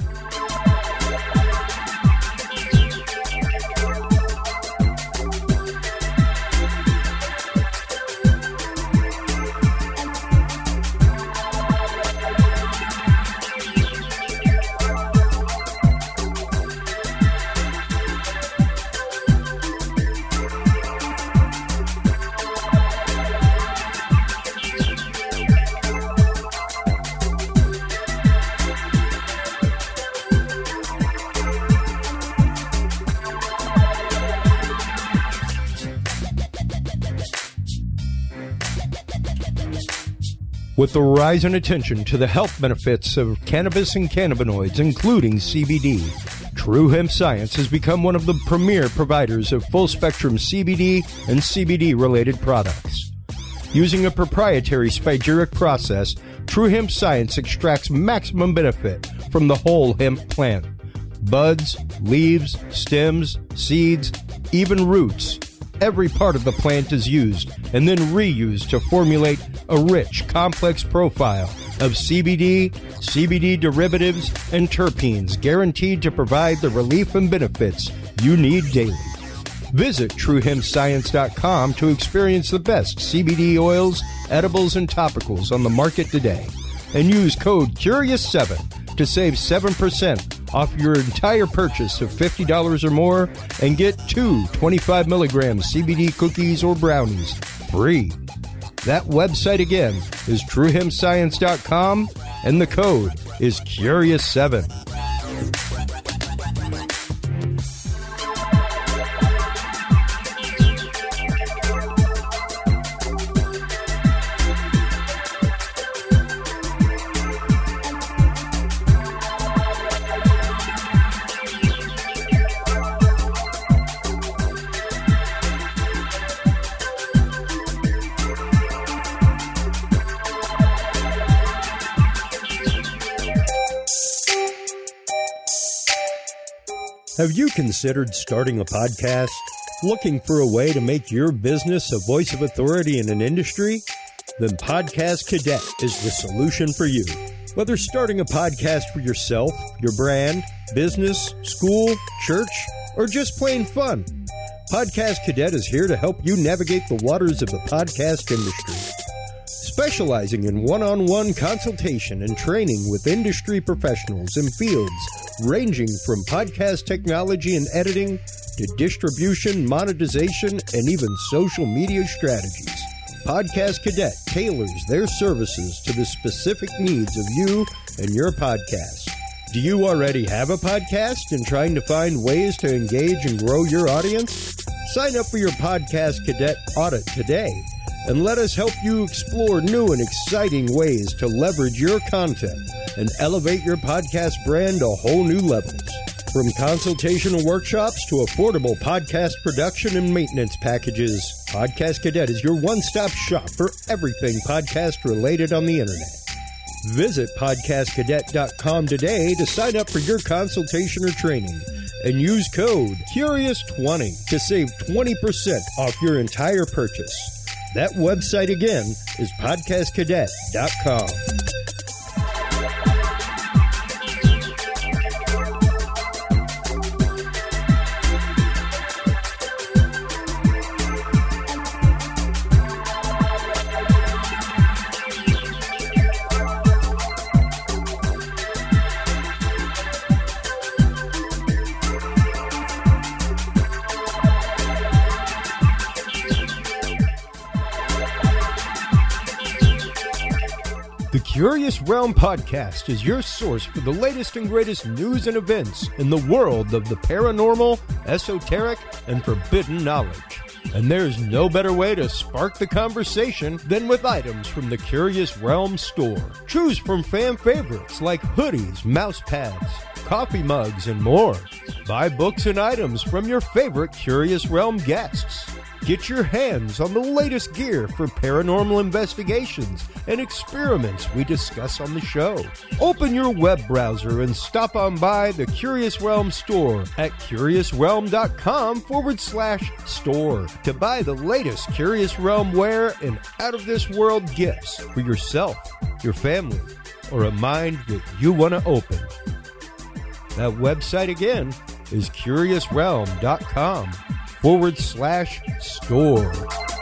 With the rise in attention to the health benefits of cannabis and cannabinoids, including C B D, True Hemp Science has become one of the premier providers of full-spectrum C B D and C B D-related products. Using a proprietary spagyric process, True Hemp Science extracts maximum benefit from the whole hemp plant. Buds, leaves, stems, seeds, even roots. Every part of the plant is used and then reused to formulate a rich, complex profile of C B D, C B D derivatives, and terpenes guaranteed to provide the relief and benefits you need daily. Visit true hemp science dot com to experience the best C B D oils, edibles, and topicals on the market today. And use code Curious seven to save seven percent off your entire purchase of fifty dollars or more and get two twenty-five milligram C B D cookies or brownies free. That website again is true hemp science dot com and the code is Curious seven. Have you considered starting a podcast? Looking for a way to make your business a voice of authority in an industry? Then Podcast Cadet is the solution for you. Whether starting a podcast for yourself, your brand, business, school, church, or just plain fun, Podcast Cadet is here to help you navigate the waters of the podcast industry. Specializing in one-on-one consultation and training with industry professionals in fields ranging from podcast technology and editing to distribution, monetization, and even social media strategies. Podcast Cadet tailors their services to the specific needs of you and your podcast. Do you already have a podcast and trying to find ways to engage and grow your audience? Sign up for your Podcast Cadet audit today and let us help you explore new and exciting ways to leverage your content and elevate your podcast brand to whole new levels. From consultational workshops to affordable podcast production and maintenance packages, Podcast Cadet is your one-stop shop for everything podcast related on the internet. Visit podcast cadet dot com today to sign up for your consultation or training and use code Curious twenty to save twenty percent off your entire purchase. That website again is podcast cadet dot com. The Curious Realm Podcast is your source for the latest and greatest news and events in the world of the paranormal, esoteric, and forbidden knowledge. And there's no better way to spark the conversation than with items from the Curious Realm store. Choose from fan favorites like hoodies, mouse pads, coffee mugs, and more. Buy books and items from your favorite Curious Realm guests. Get your hands on the latest gear for paranormal investigations and experiments we discuss on the show. Open your web browser and stop on by the Curious Realm store at curious realm dot com forward slash store to buy the latest Curious Realm wear and out-of-this-world gifts for yourself, your family, or a mind that you want to open. That website again is curious realm dot com forward slash store.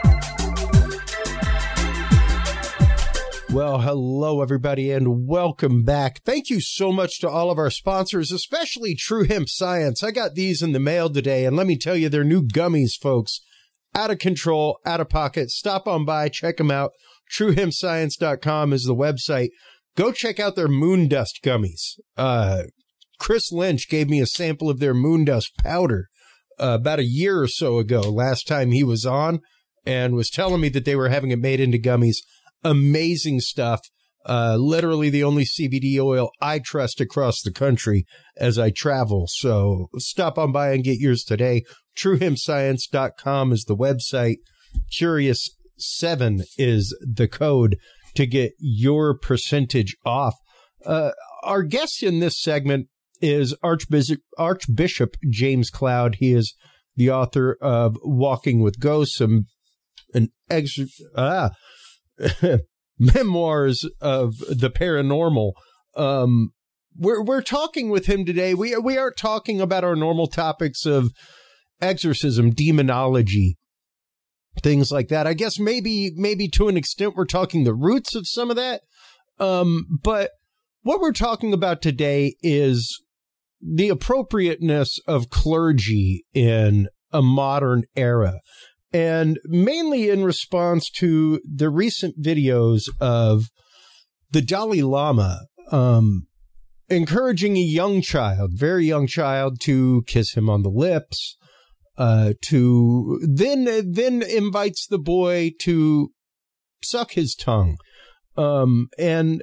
Well, hello, everybody, and welcome back. Thank you so much to all of our sponsors, especially True Hemp Science. I got these in the mail today, and let me tell you, they're new gummies, folks. Out of control, out of pocket. Stop on by, check them out. true hemp science dot com is the website. Go check out their moon dust gummies. Uh, Chris Lynch gave me a sample of their moon dust powder Uh, about a year or so ago, last time he was on, and was telling me that they were having it made into gummies. Amazing stuff. Uh, literally the only C B D oil I trust across the country as I travel. So stop on by and get yours today. true hemp science dot com is the website. Curious seven is the code. to get your percentage off. Uh, our guest in this segment is Archbishop, Archbishop James Cloud. He is the author of Walking with Ghosts, and an ex- ah, memoirs of the paranormal. Um, we're we're talking with him today. We we aren't talking about our normal topics of exorcism, demonology, things like that. I guess maybe maybe to an extent we're talking the roots of some of that. Um, but what we're talking about today is the appropriateness of clergy in a modern era, and mainly in response to the recent videos of the Dalai Lama um, encouraging a young child, very young child, to kiss him on the lips, uh, to then then invites the boy to suck his tongue, um, and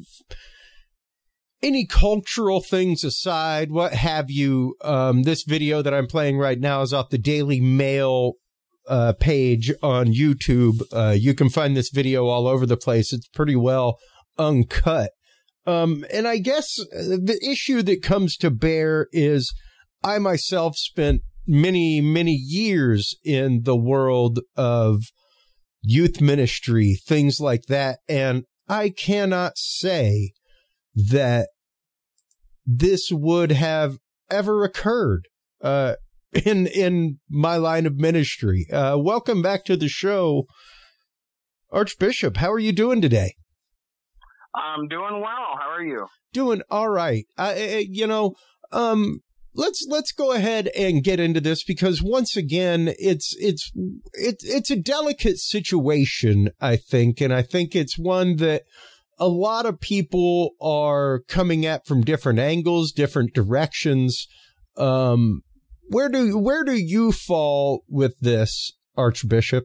any cultural things aside, what have you, um, this video that I'm playing right now is off the Daily Mail uh, page on YouTube. Uh, you can find this video all over the place. It's pretty well uncut. Um, and I guess the issue that comes to bear is I myself spent many, many years in the world of youth ministry, things like that. And I cannot say that this would have ever occurred uh, in in my line of ministry. Uh, welcome back to the show, Archbishop. How are you doing today? I'm doing well. How are you? Doing all right. I, you know, um, let's let's go ahead and get into this, because once again, it's it's it's it's a delicate situation, I think, and I think it's one that a lot of people are coming at from different angles, different directions. Um, where do where do you fall with this, Archbishop?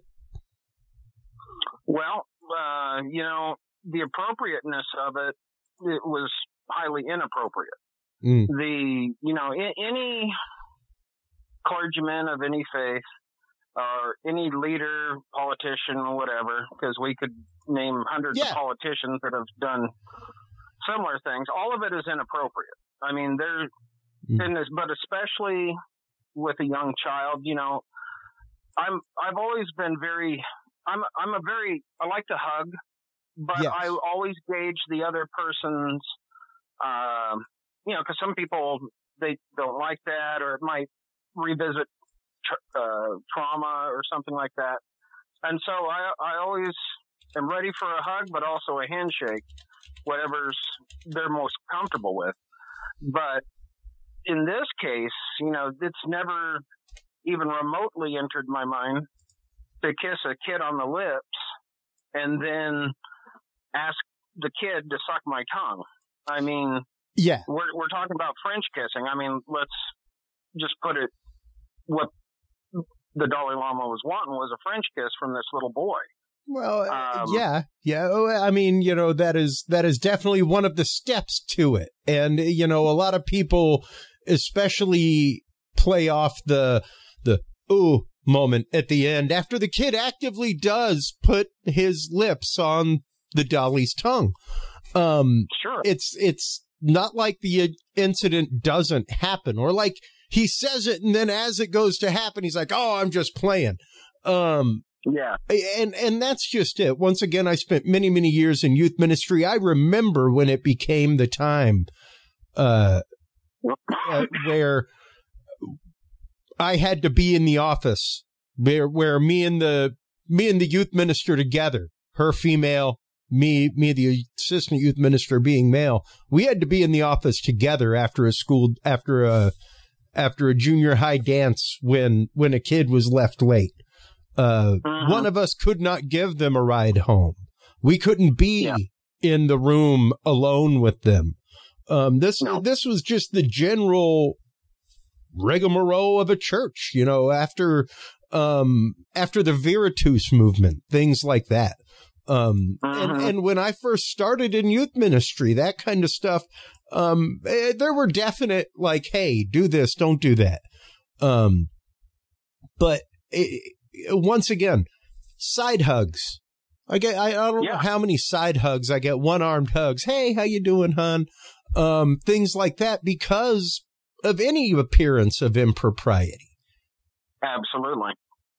Well, uh, you know, the appropriateness of it, it was highly inappropriate. Mm. The, you know, I- any clergyman of any faith or any leader, politician, or whatever, because we could name hundreds yeah. of politicians that have done similar things. All of it is inappropriate. I mean, there's, mm. in this, but especially with a young child, you know, I'm, I've always been very, I'm, I'm a very, I like to hug, but yes. I always gauge the other person's, uh, you know, because some people, they don't like that, or it might revisit uh, trauma or something like that. And so I, I always am ready for a hug, but also a handshake, whatever's they're most comfortable with. But in this case, you know, it's never even remotely entered my mind to kiss a kid on the lips and then ask the kid to suck my tongue. I mean, yeah, we're we're talking about French kissing. I mean, let's just put it, what the Dalai Lama was wanting was a French kiss from this little boy. Well, um, yeah, yeah. I mean, you know, that is that is definitely one of the steps to it. And, you know, a lot of people especially play off the the ooh moment at the end after the kid actively does put his lips on the Dalai's tongue. Um, sure. It's it's not like the incident doesn't happen, or like he says it and then as it goes to happen, he's like, oh, I'm just playing. Um, yeah. And, and that's just it. Once again, I spent many, many years in youth ministry. I remember when it became the time, uh, uh where I had to be in the office where, where me and the, me and the youth minister together, her female, me, me, the assistant youth minister being male, we had to be in the office together after a school, after a, after a junior high dance when, when a kid was left late. Uh, uh-huh. One of us could not give them a ride home. We couldn't be yeah. in the room alone with them. Um, this, no. this was just the general rigmarole of a church, you know, after, um, after the Veritas movement, things like that. Um, uh-huh. and, and when I first started in youth ministry, that kind of stuff, um, eh, there were definite like, hey, do this, don't do that. Um, but it, once again, side hugs. I get, I, I don't yeah. know how many side hugs. I get one-armed hugs. Hey, how you doing, hon? Um, things like that because of any appearance of impropriety. Absolutely.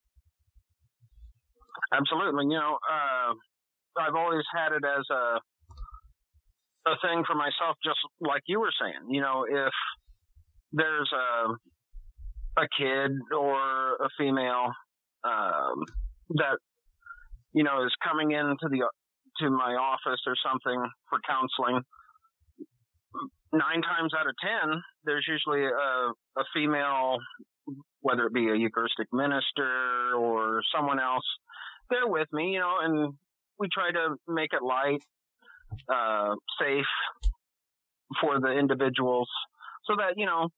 Absolutely. You know, uh, I've always had it as a, a thing for myself, just like you were saying. You know, if there's a, a kid or a female, um, that, you know, is coming into the, to my office or something for counseling, nine times out of ten, there's usually a, a female, whether it be a Eucharistic minister or someone else, they're with me, you know, and we try to make it light, uh, safe for the individuals so that, you know,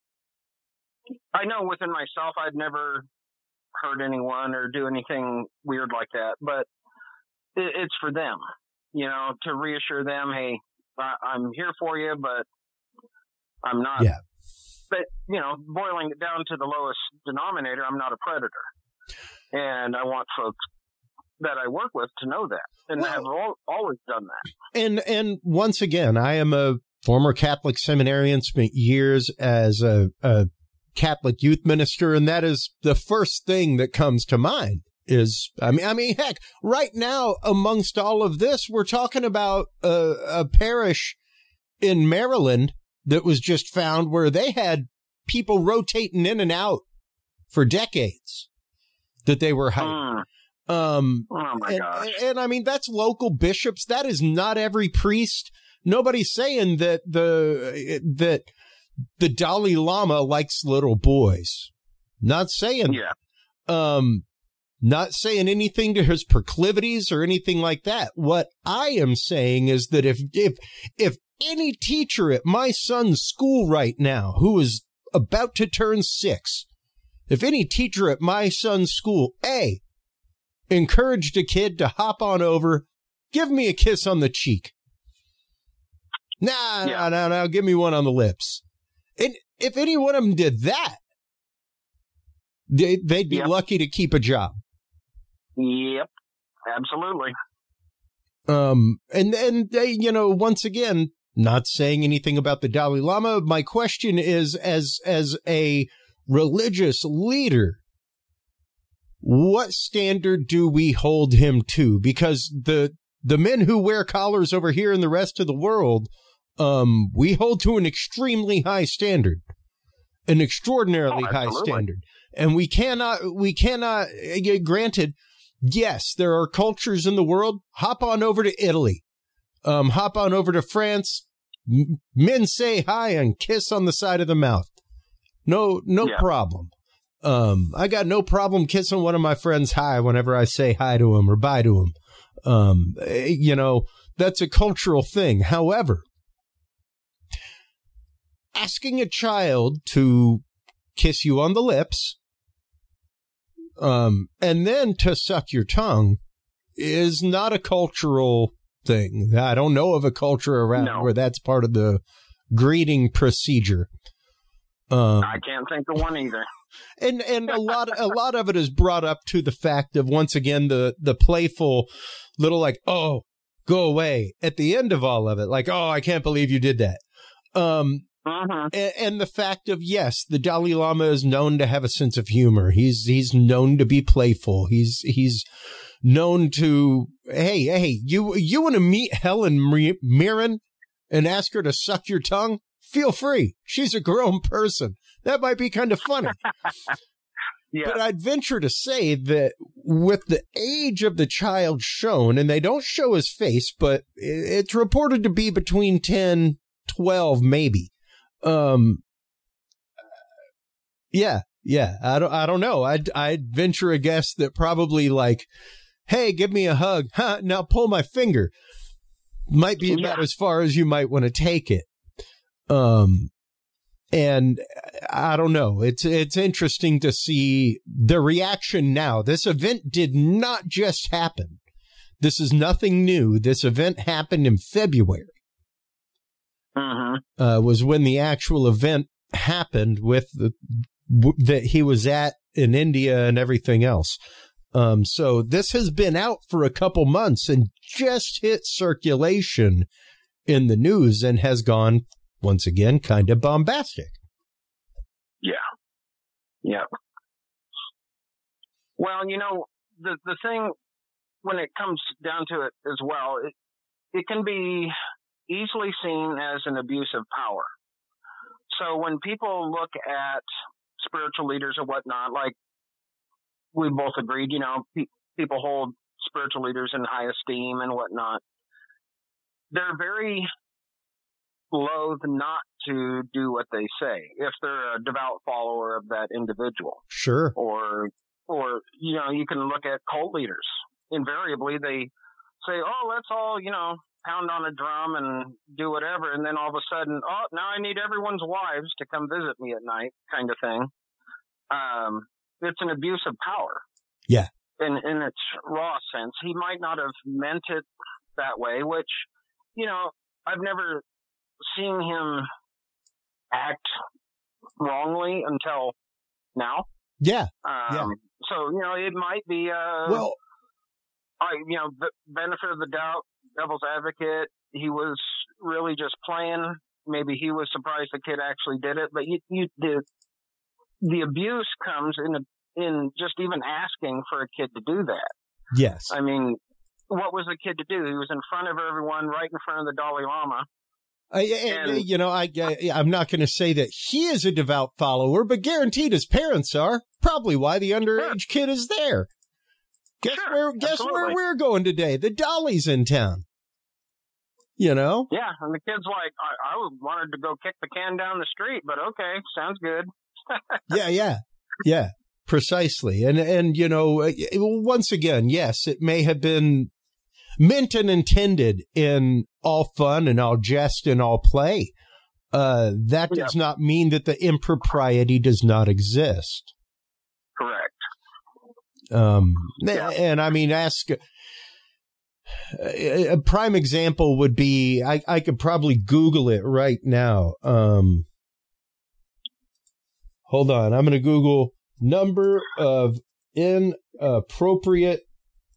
I know within myself I'd never hurt anyone or do anything weird like that, but it, it's for them, you know, to reassure them, hey, I'm here for you, but I'm not. Yeah. But, you know, boiling it down to the lowest denominator, I'm not a predator. And I want folks that I work with to know that. And well, I have al- always done that. And, and once again, I am a former Catholic seminarian, spent years as a, a Catholic youth minister, and that is the first thing that comes to mind. Is, I mean, I mean, heck, right now, amongst all of this, we're talking about a, a parish in Maryland that was just found where they had people rotating in and out for decades that they were hiring. Mm. Um, oh my and, gosh. And, and I mean, that's local bishops. That is not every priest. Nobody's saying that the, that the Dalai Lama likes little boys. Not saying yeah. that. Um, Not saying anything to his proclivities or anything like that. What I am saying is that if if if any teacher at my son's school right now who is about to turn six, if any teacher at my son's school, A, encouraged a kid to hop on over, give me a kiss on the cheek. Nah, yeah. nah, nah, nah, give me one on the lips. And if any one of them did that, they, they'd be yep. lucky to keep a job. Yep, absolutely. Um, and and uh, you know, once again, not saying anything about the Dalai Lama. My question is, as as a religious leader, what standard do we hold him to? Because the the men who wear collars over here in the rest of the world, um, we hold to an extremely high standard, an extraordinarily oh, high standard, and we cannot we cannot. Uh, granted. Yes, there are cultures in the world. Hop on over to Italy. Um, hop on over to France. M- men say hi and kiss on the side of the mouth. No, no yeah. problem. Um, I got no problem kissing one of my friends hi whenever I say hi to him or bye to him. Um, you know, that's a cultural thing. However, asking a child to kiss you on the lips, Um, and then to suck your tongue is not a cultural thing. I don't know of a culture around no. where that's part of the greeting procedure. Um, I can't think of one either. And and a lot a lot of it is brought up to the fact of, once again, the the playful little like, oh, go away at the end of all of it. Like, oh, I can't believe you did that. Um, Uh-huh. And, and the fact of, yes, the Dalai Lama is known to have a sense of humor. He's he's known to be playful. He's he's known to, hey, hey, you you want to meet Helen Mirren and ask her to suck your tongue? Feel free. She's a grown person. That might be kind of funny. Yeah. But I'd venture to say that with the age of the child shown, and they don't show his face, but it's reported to be between ten, twelve, maybe. Um, yeah, yeah, I don't, I don't know. I'd, I'd venture a guess that probably like, hey, give me a hug. Huh, now pull my finger. Might be about yeah. as far as you might want to take it. Um, and I don't know. It's, it's interesting to see the reaction now. This event did not just happen. This is nothing new. This event happened in February. Mm-hmm. Uh, was when the actual event happened with the w- that he was at in India and everything else. Um, so this has been out for a couple months and just hit circulation in the news and has gone, once again, kind of bombastic. Yeah. Yeah. Well, you know, the the thing, when it comes down to it as well, it, it can be easily seen as an abuse of power. So when people look at spiritual leaders or whatnot, like we both agreed, you know, pe- people hold spiritual leaders in high esteem and whatnot. They're very loath not to do what they say if they're a devout follower of that individual. Sure. Or, or, you know, you can look at cult leaders. Invariably, they say, oh, let's all, you know, pound on a drum and do whatever. And then all of a sudden, oh, now I need everyone's wives to come visit me at night, kind of thing. Um, it's an abuse of power. Yeah. In, in its raw sense. He might not have meant it that way, which, you know, I've never seen him act wrongly until now. Yeah. Um, yeah. So, you know, it might be, uh, well, I, you know, the benefit of the doubt, devil's advocate. He was really just playing. Maybe he was surprised the kid actually did it, but you, you, the, the abuse comes in a, in just even asking for a kid to do that. Yes. I mean, what was the kid to do? He was in front of everyone, right in front of the Dalai Lama. Uh, and, and, you know, I, I, I'm not going to say that he is a devout follower, but guaranteed his parents are. Probably why the underage sure. kid is there. Guess sure, where? Guess absolutely. where we're going today? The Dolly's in town. You know? Yeah, and the kid's like, I, I wanted to go kick the can down the street, but okay, sounds good. yeah, yeah, yeah, precisely. And and you know, once again, yes, it may have been meant and intended in all fun and all jest and all play. Uh, that does yeah. not mean that the impropriety does not exist. Correct. Um, yeah. and I mean, ask a, a prime example would be, I, I could probably Google it right now. Um, hold on. I'm going to Google number of inappropriate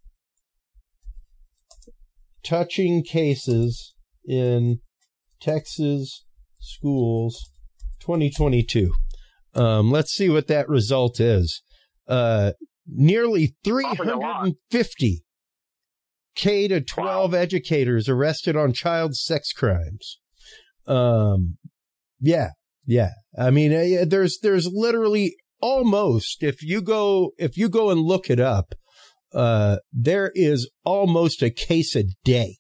touching cases in Texas schools twenty twenty-two. Um, let's see what that result is. Uh, nearly three hundred fifty K to twelve wow. educators arrested on child sex crimes. Um, yeah, yeah. I mean, uh, there's there's literally almost, if you go if you go and look it up, uh, there is almost a case a day.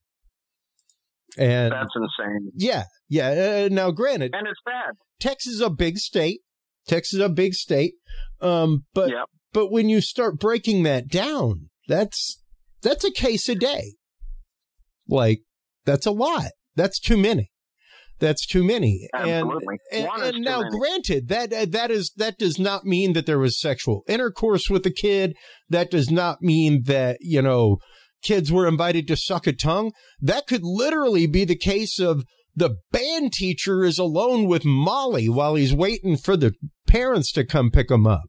And that's insane. Yeah, yeah. Uh, now, granted, and it's bad. Texas is a big state. Texas is a big state. Um, but yep. but when you start breaking that down, that's that's a case a day. Like, that's a lot. That's too many. That's too many. Absolutely. And, and, and now, many. granted, that that is that does not mean that there was sexual intercourse with the kid. That does not mean that, you know, kids were invited to suck a tongue. That could literally be the case of the band teacher is alone with Molly while he's waiting for the parents to come pick him up.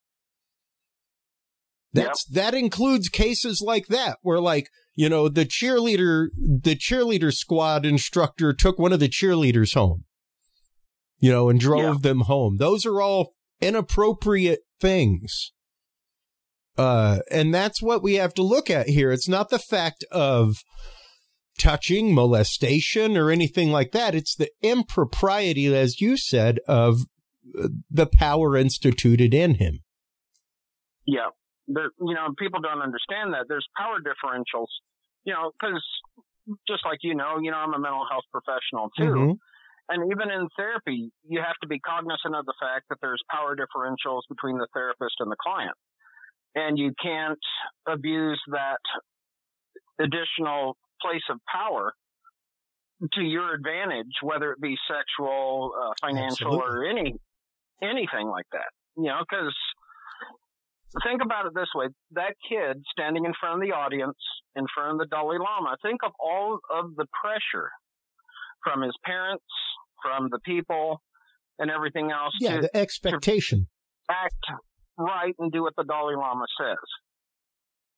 That's yep. that includes cases like that where, like, you know, the cheerleader, the cheerleader squad instructor took one of the cheerleaders home, you know, and drove yeah. them home. Those are all inappropriate things. Uh, and that's what we have to look at here. It's not the fact of touching, molestation, or anything like that. It's the impropriety, as you said, of the power instituted in him. Yeah. There, you know, people don't understand that. There's power differentials, you know, because just like, you know, you know, I'm a mental health professional too. Mm-hmm. And even in therapy, you have to be cognizant of the fact that there's power differentials between the therapist and the client. And you can't abuse that additional place of power to your advantage, whether it be sexual, uh, financial, Absolutely. or any anything like that. You know, because think about it this way. That kid standing in front of the audience, in front of the Dalai Lama, think of all of the pressure from his parents, from the people, and everything else. Yeah, to, the expectation. To act right and do what the Dalai Lama says.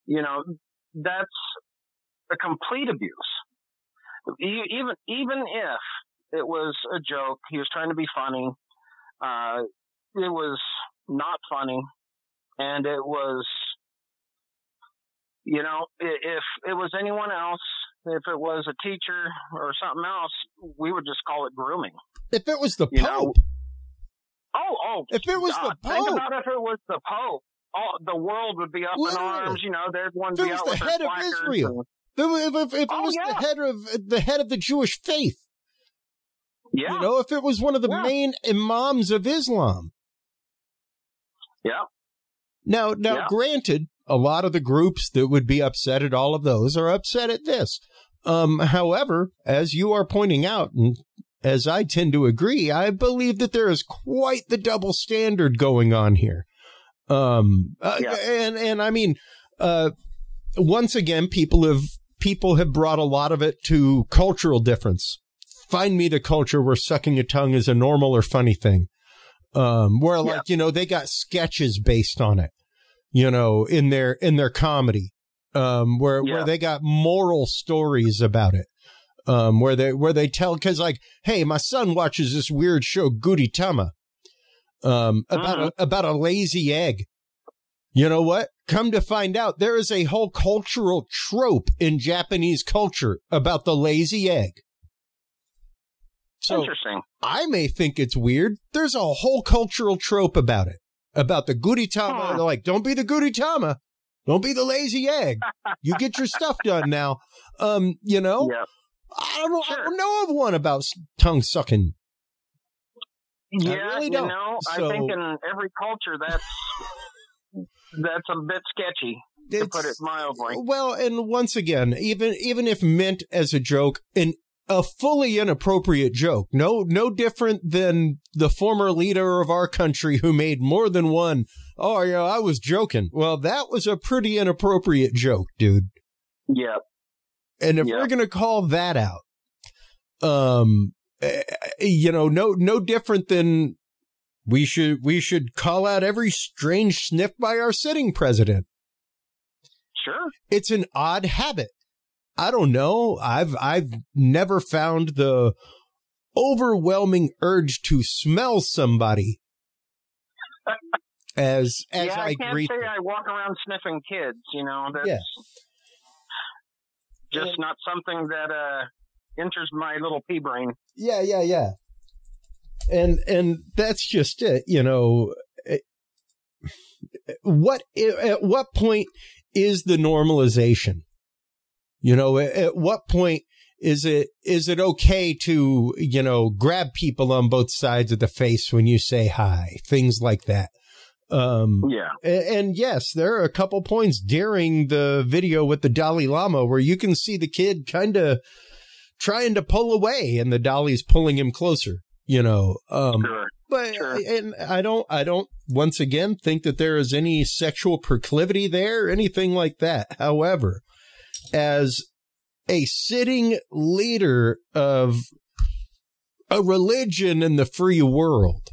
You know, that's a complete abuse. Even even if it was a joke, he was trying to be funny. Uh, it was not funny, and it was, you know, if it was anyone else, if it was a teacher or something else, we would just call it grooming. If it was the you Pope. Know? Oh, oh. If it was God. the Pope. Think about if it was the Pope. Oh, the world would be up Literally. in arms. You know, there'd one if be it was out the with head their of placards Israel. And, if, if, if it oh, was yeah. the head of the head of the Jewish faith. Yeah. You know, if it was one of the yeah. main imams of Islam. Yeah. Now, now, yeah. granted, a lot of the groups that would be upset at all of those are upset at this. Um, however, as you are pointing out, and as I tend to agree, I believe that there is quite the double standard going on here. Um, uh, yeah. and, and I mean, uh, once again, people have, people have brought a lot of it to cultural difference. Find me the culture where sucking a tongue is a normal or funny thing. Um, where like, yeah. you know, they got sketches based on it, you know, in their, in their comedy, um, where, yeah. where they got moral stories about it. Um, where they, where they tell, cause like, hey, my son watches this weird show, Gudetama, um, about uh-huh. a, about a lazy egg. You know what? Come to find out, there is a whole cultural trope in Japanese culture about the lazy egg. So Interesting. I may think it's weird. There's a whole cultural trope about it, about the Gudetama. Huh. They're like, don't be the Gudetama. Don't be the lazy egg. You get your stuff done now. Um, you know, yeah. I don't know. Sure. I don't know of one about tongue sucking. Yeah, I really you don't. know, So, I think in every culture that's that's a bit sketchy, to put it mildly. Well, and once again, even even if meant as a joke, an a fully inappropriate joke, no no different than the former leader of our country who made more than one. Oh, you know, I was joking. Well, that was a pretty inappropriate joke, dude. Yeah. And if yeah. we're gonna call that out, um, you know, no no different than we should we should call out every strange sniff by our sitting president. Sure. It's an odd habit. I don't know. I've I've never found the overwhelming urge to smell somebody as as yeah, I, I can't greet say them. I walk around sniffing kids. You know, that's Yeah. just And- not something that uh enters my little pea brain. Yeah, yeah, yeah. And and that's just it. You know, what at what point is the normalization? You know, at what point is it is it okay to, you know, grab people on both sides of the face when you say hi, things like that. Um, yeah. And, and yes, there are a couple points during the video with the Dalai Lama where you can see the kid kind of trying to pull away and the Dalai's pulling him closer, you know. Um, sure. But sure. and I don't I don't once again think that there is any sexual proclivity there, anything like that. However, as a sitting leader of a religion in the free world,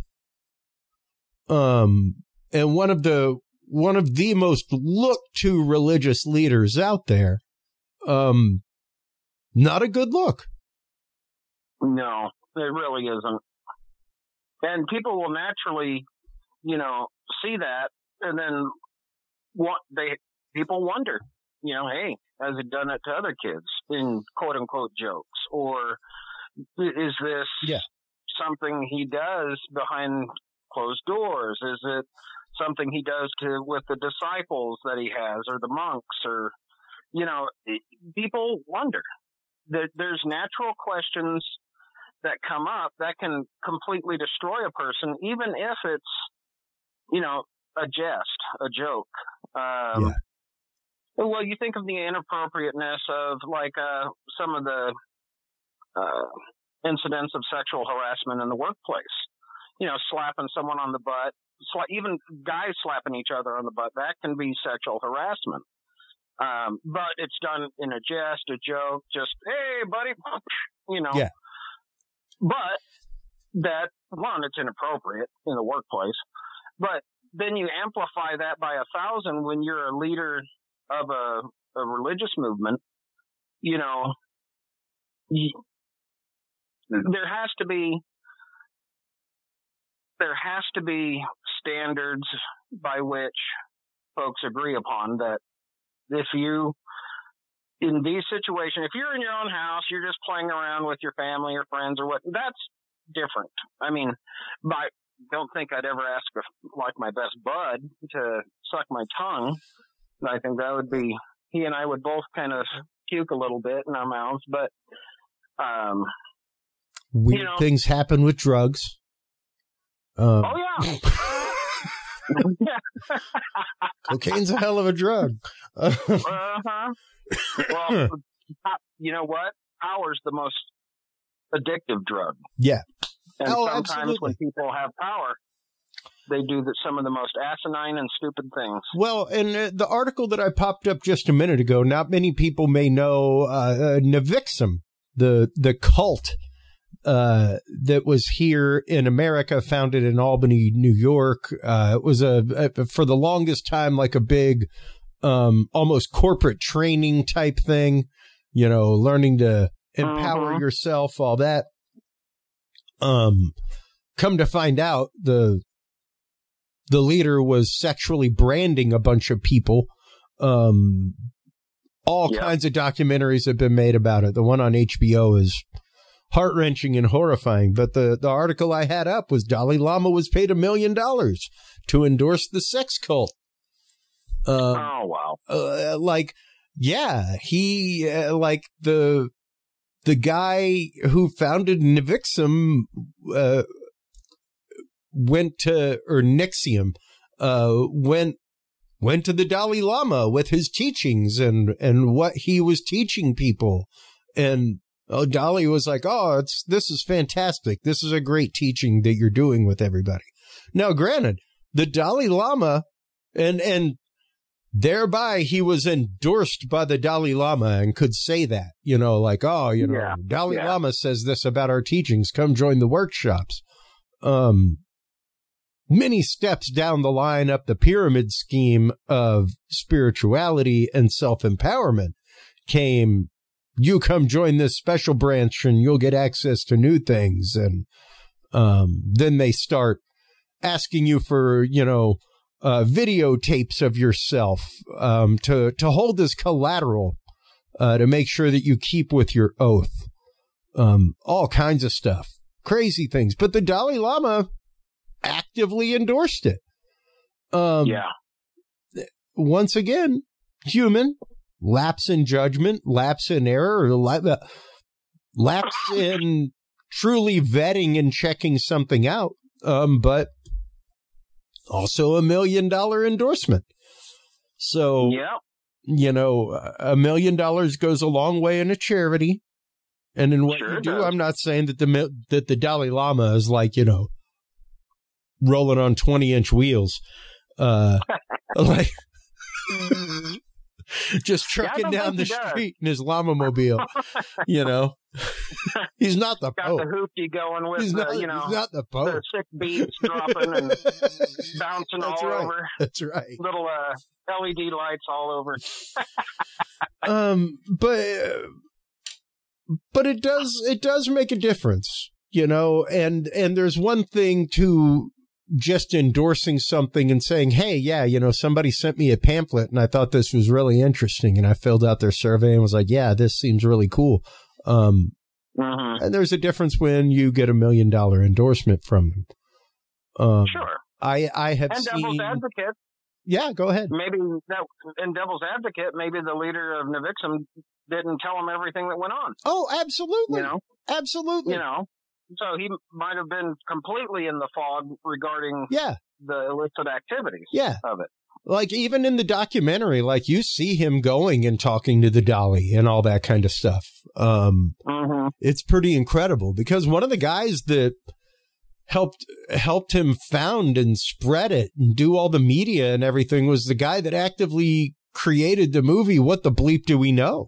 um, and one of the one of the most looked to religious leaders out there, um, not a good look. No, it really isn't. And people will naturally, you know, see that, and then what they people wonder, you know, hey, has he done it to other kids in quote unquote jokes, or is this yeah. something he does behind closed doors? Is it something he does to with the disciples that he has, or the monks, or you know, people wonder. There, there's natural questions that come up that can completely destroy a person, even if it's, you know, a jest, a joke. Um, yeah. Well, you think of the inappropriateness of like uh, some of the uh, incidents of sexual harassment in the workplace. You know, slapping someone on the butt, sla- even guys slapping each other on the butt, that can be sexual harassment. Um, but it's done in a jest, a joke, just, hey, buddy, you know. Yeah. But that, one, it's inappropriate in the workplace. But then you amplify that by a thousand when you're a leader of a, a religious movement, you know, you, there has to be, there has to be standards by which folks agree upon that if you, in these situations, if you're in your own house, you're just playing around with your family or friends or what, that's different. I mean, by, don't think I'd ever ask a, like my best bud to suck my tongue. I think that would be, he and I would both kind of puke a little bit in our mouths, but, um, weird you know, things happen with drugs. Um, oh yeah. Cocaine's a hell of a drug. uh-huh. Well, you know what? Power's the most addictive drug. Yeah. And oh, sometimes absolutely. when people have power, they do the, some of the most asinine and stupid things. Well, and uh, the article that I popped up just a minute ago, not many people may know uh, uh, Nevixim, the the cult uh, that was here in America, founded in Albany, New York. Uh, it was a, a for the longest time like a big, um, almost corporate training type thing. You know, learning to empower uh-huh. yourself, all that. Um, come to find out, the the leader was sexually branding a bunch of people. Um, all yep. kinds of documentaries have been made about it. The one on H B O is heart-wrenching and horrifying. But the, the article I had up was Dalai Lama was paid a million dollars to endorse the sex cult. Um, oh, wow. Uh, like, yeah, he, uh, like the... The guy who founded Nevixim uh, went to, or Nixium, uh, went went to the Dalai Lama with his teachings and, and what he was teaching people. And oh, Dalai was like, oh, it's this is fantastic. This is a great teaching that you're doing with everybody. Now, granted, the Dalai Lama, and and thereby he was endorsed by the Dalai Lama and could say that, you know, like, oh, you know, yeah, Dalai yeah. Lama says this about our teachings. Come join the workshops. Um, many steps down the line up the pyramid scheme of spirituality and self-empowerment came, you come join this special branch and you'll get access to new things. And um, then they start asking you for, you know, Uh, videotapes of yourself um, to to hold as collateral uh, to make sure that you keep with your oath. Um, all kinds of stuff, crazy things. But the Dalai Lama actively endorsed it. Um, yeah. Once again, human lapse in judgment, lapse in error, or la- lapse in truly vetting and checking something out. Um, but also a million dollar endorsement. So, yep. you know, a million dollars goes a long way in a charity. And in what sure you do, does. I'm not saying that the that the Dalai Lama is like, you know, rolling on twenty inch wheels. Uh, like, just trucking yeah, down the street in his Lama mobile, you know. He's not the Got Pope. the hoopty going with he's the, not, you know, he's not the Pope. the sick beats dropping and bouncing That's all right. over. That's right. Little uh, L E D lights all over. um, but but it does it does make a difference, you know. And and there's one thing to just endorsing something and saying, hey, yeah, you know, somebody sent me a pamphlet and I thought this was really interesting, and I filled out their survey and was like, yeah, this seems really cool. Um, mm-hmm. And there's a difference when you get a million dollar endorsement from them. Um, sure. I, I have and seen. Devil's Advocate. Yeah, go ahead. Maybe that in Devil's Advocate, maybe the leader of Nevixim didn't tell him everything that went on. Oh, absolutely. You know, absolutely. You know, so he might have been completely in the fog regarding yeah. the illicit activities yeah. of it. Like, even in the documentary, like, you see him going and talking to the Dalai and all that kind of stuff. Um, mm-hmm. It's pretty incredible, because one of the guys that helped helped him found and spread it and do all the media and everything was the guy that actively created the movie What the Bleep Do We Know?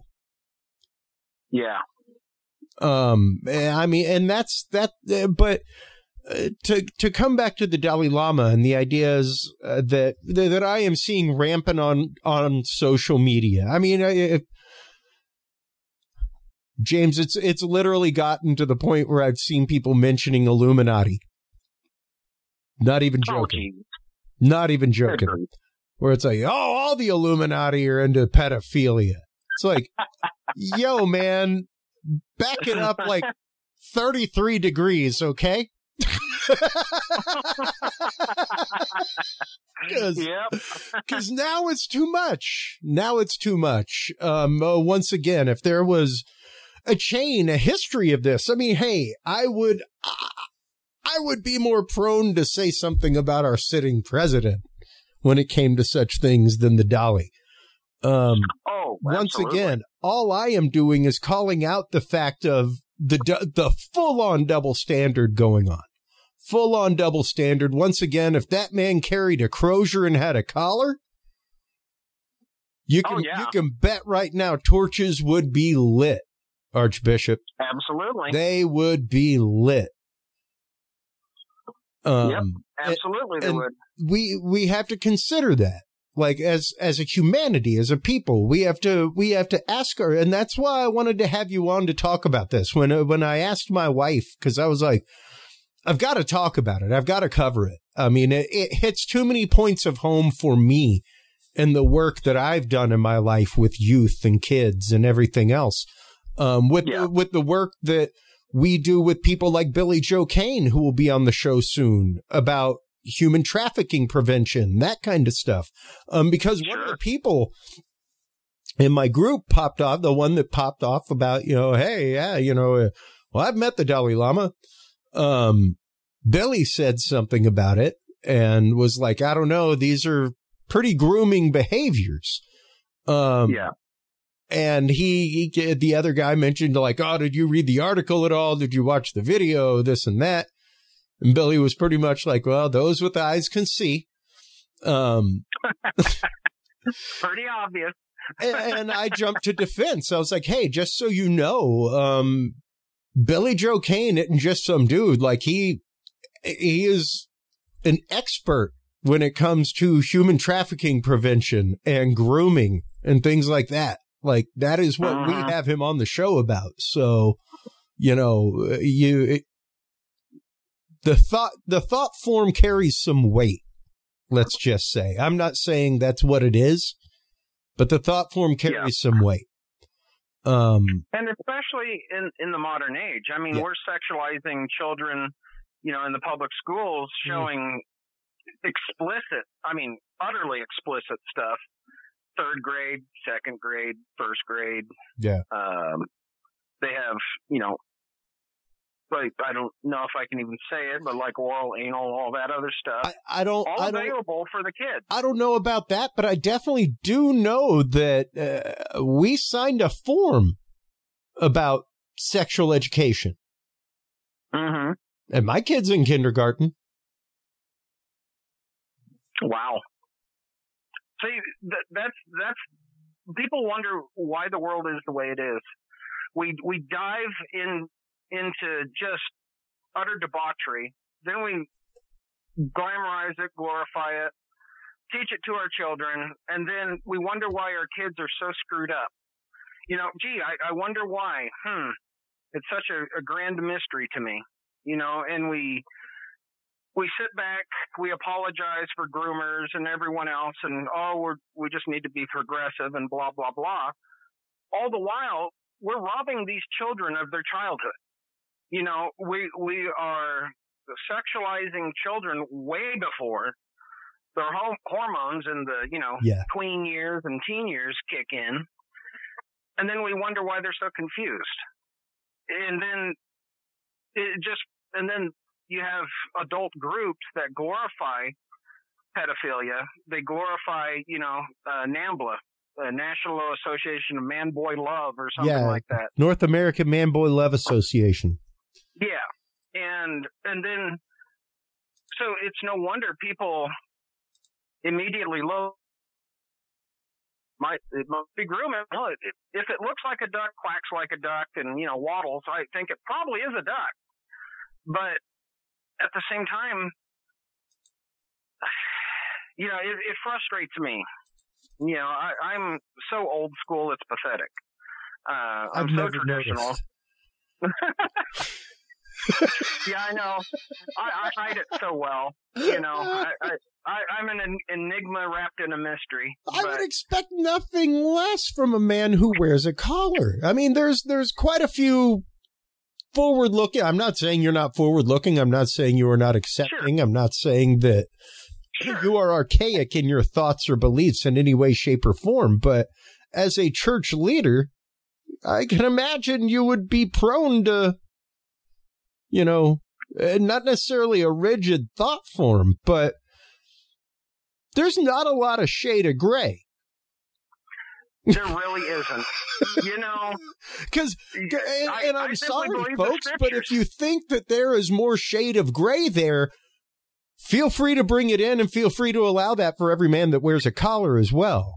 Yeah. Um, I mean, and that's that, but uh, to to come back to the Dalai Lama and the ideas uh, that that I am seeing rampant on on social media. I mean, if, James, it's it's literally gotten to the point where I've seen people mentioning Illuminati. Not even joking. Oh, Not even joking. Where it's like, oh, all the Illuminati are into pedophilia. It's like, yo, man, back it up like thirty-three degrees, okay? Because yep. now it's too much. Now it's too much. Um, uh, once again, if there was a chain, a history of this, I mean, hey, I would, I would be more prone to say something about our sitting president when it came to such things than the Dalai. Um, oh, once again, all I am doing is calling out the fact of the the full-on double standard going on. Full-on double standard. Once again, if that man carried a crozier and had a collar, you can oh, yeah. you can bet right now torches would be lit, Archbishop. Absolutely. They would be lit. Um, yep, absolutely and, they and would. We we have to consider that. Like as as a humanity, as a people, we have to we have to ask her, and that's why I wanted to have you on to talk about this. When uh, when I asked my wife, because I was like, I've got to talk about it, I've got to cover it. I mean, it, it hits too many points of home for me and the work that I've done in my life with youth and kids and everything else. Um, with yeah. the, with the work that we do with people like Billy Joe Kane, who will be on the show soon, about human trafficking prevention, that kind of stuff. Um, because sure. one of the people in my group popped off, the one that popped off about, you know, hey, yeah, you know, uh, well, I've met the Dalai Lama. Um, Billy said something about it and was like, I don't know, these are pretty grooming behaviors. Um, yeah. And he, he, the other guy mentioned like, oh, did you read the article at all? Did you watch the video? This and that. And Billy was pretty much like, well, those with eyes can see. Um, pretty obvious. and, and I jumped to defense. I was like, hey, just so you know, um, Billy Joe Kane isn't just some dude. Like he, he is an expert when it comes to human trafficking prevention and grooming and things like that. Like that is what uh-huh. we have him on the show about. So, you know, you, it, The thought the thought form carries some weight, let's just say. I'm not saying that's what it is, but the thought form carries yeah. some weight. Um, and especially in, in the modern age. I mean, yeah. we're sexualizing children, you know, in the public schools, showing mm. explicit, I mean, utterly explicit stuff. Third grade, second grade, first grade. Yeah. Um, they have, you know, like, I don't know if I can even say it, but like oral, anal, all that other stuff. I, I don't. All I don't, available for the kids. I don't know about that, but I definitely do know that uh, we signed a form about sexual education. Mm-hmm. And my kid's in kindergarten. Wow. See, that, that's that's people wonder why the world is the way it is. We we dive in. into just utter debauchery. Then we glamorize it, glorify it, teach it to our children, and then we wonder why our kids are so screwed up. You know, gee, I, I wonder why. Hmm. It's such a, a grand mystery to me. You know, and we we sit back, we apologize for groomers and everyone else, and oh, we're we just need to be progressive and blah blah blah. All the while, we're robbing these children of their childhood. You know, we we are sexualizing children way before their hormones and the, you know, yeah. tween years and teen years kick in. And then we wonder why they're so confused. And then it just, and then you have adult groups that glorify pedophilia. They glorify, you know, uh, NAMBLA, uh, National Association of Man-Boy Love or something yeah, like that. North American Man-Boy Love Association. Yeah. And, and then, so it's no wonder people immediately look, might, it must be grooming. Well, it, if it looks like a duck, quacks like a duck, and, you know, waddles, I think it probably is a duck. But at the same time, you know, it, it frustrates me. You know, I, I'm so old school, it's pathetic. Uh, I'm I've so never traditional. noticed. Yeah, I know. I, I hide it so well. You know, I, I, I, I'm an enigma wrapped in a mystery. I but... would expect nothing less from a man who wears a collar. I mean, there's there's quite a few forward-looking. I'm not saying you're not forward-looking. I'm not saying you are not accepting. Sure. I'm not saying that sure. you are archaic in your thoughts or beliefs in any way, shape, or form. But as a church leader, I can imagine you would be prone to, you know, not necessarily a rigid thought form, but there's not a lot of shade of gray. There really isn't. You know, because, and, and I'm I sorry, folks, but if you think that there is more shade of gray there, feel free to bring it in and feel free to allow that for every man that wears a collar as well.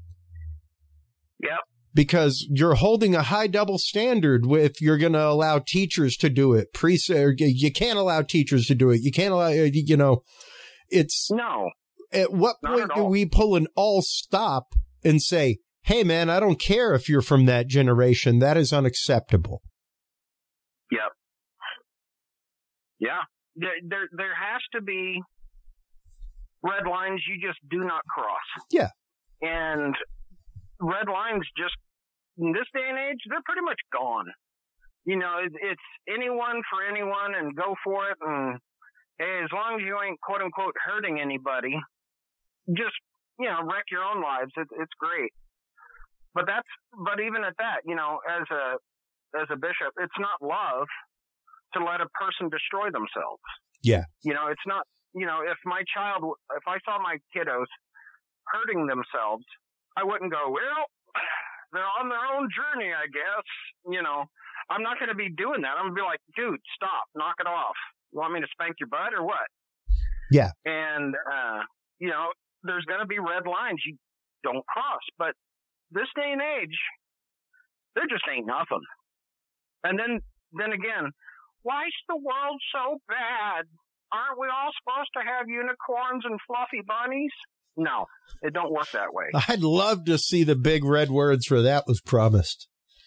Yep. Because you're holding a high double standard if you're going to allow teachers to do it. Priests, you can't allow teachers to do it. You can't allow, you know, it's. No. At what point do we pull an all stop and say, hey, man, I don't care if you're from that generation. That is unacceptable. Yep. Yeah. There, there, there has to be red lines you just do not cross. Yeah. And red lines just, in this day and age, they're pretty much gone. You know, it, it's anyone for anyone and go for it. And hey, as long as you ain't, quote unquote, hurting anybody, just, you know, wreck your own lives. It, it's great. But that's, but even at that, you know, as a, as a bishop, it's not love to let a person destroy themselves. Yeah. You know, it's not, you know, if my child, if I saw my kiddos hurting themselves, I wouldn't go, well, they're on their own journey, I guess. You know, I'm not going to be doing that. I'm going to be like, dude, stop, knock it off. You want me to spank your butt or what? Yeah. And, uh, you know, there's going to be red lines you don't cross. But this day and age, there just ain't nothing. And then, then again, why's the world so bad? Aren't we all supposed to have unicorns and fluffy bunnies? No, it don't work that way. I'd love to see the big red words where that was promised.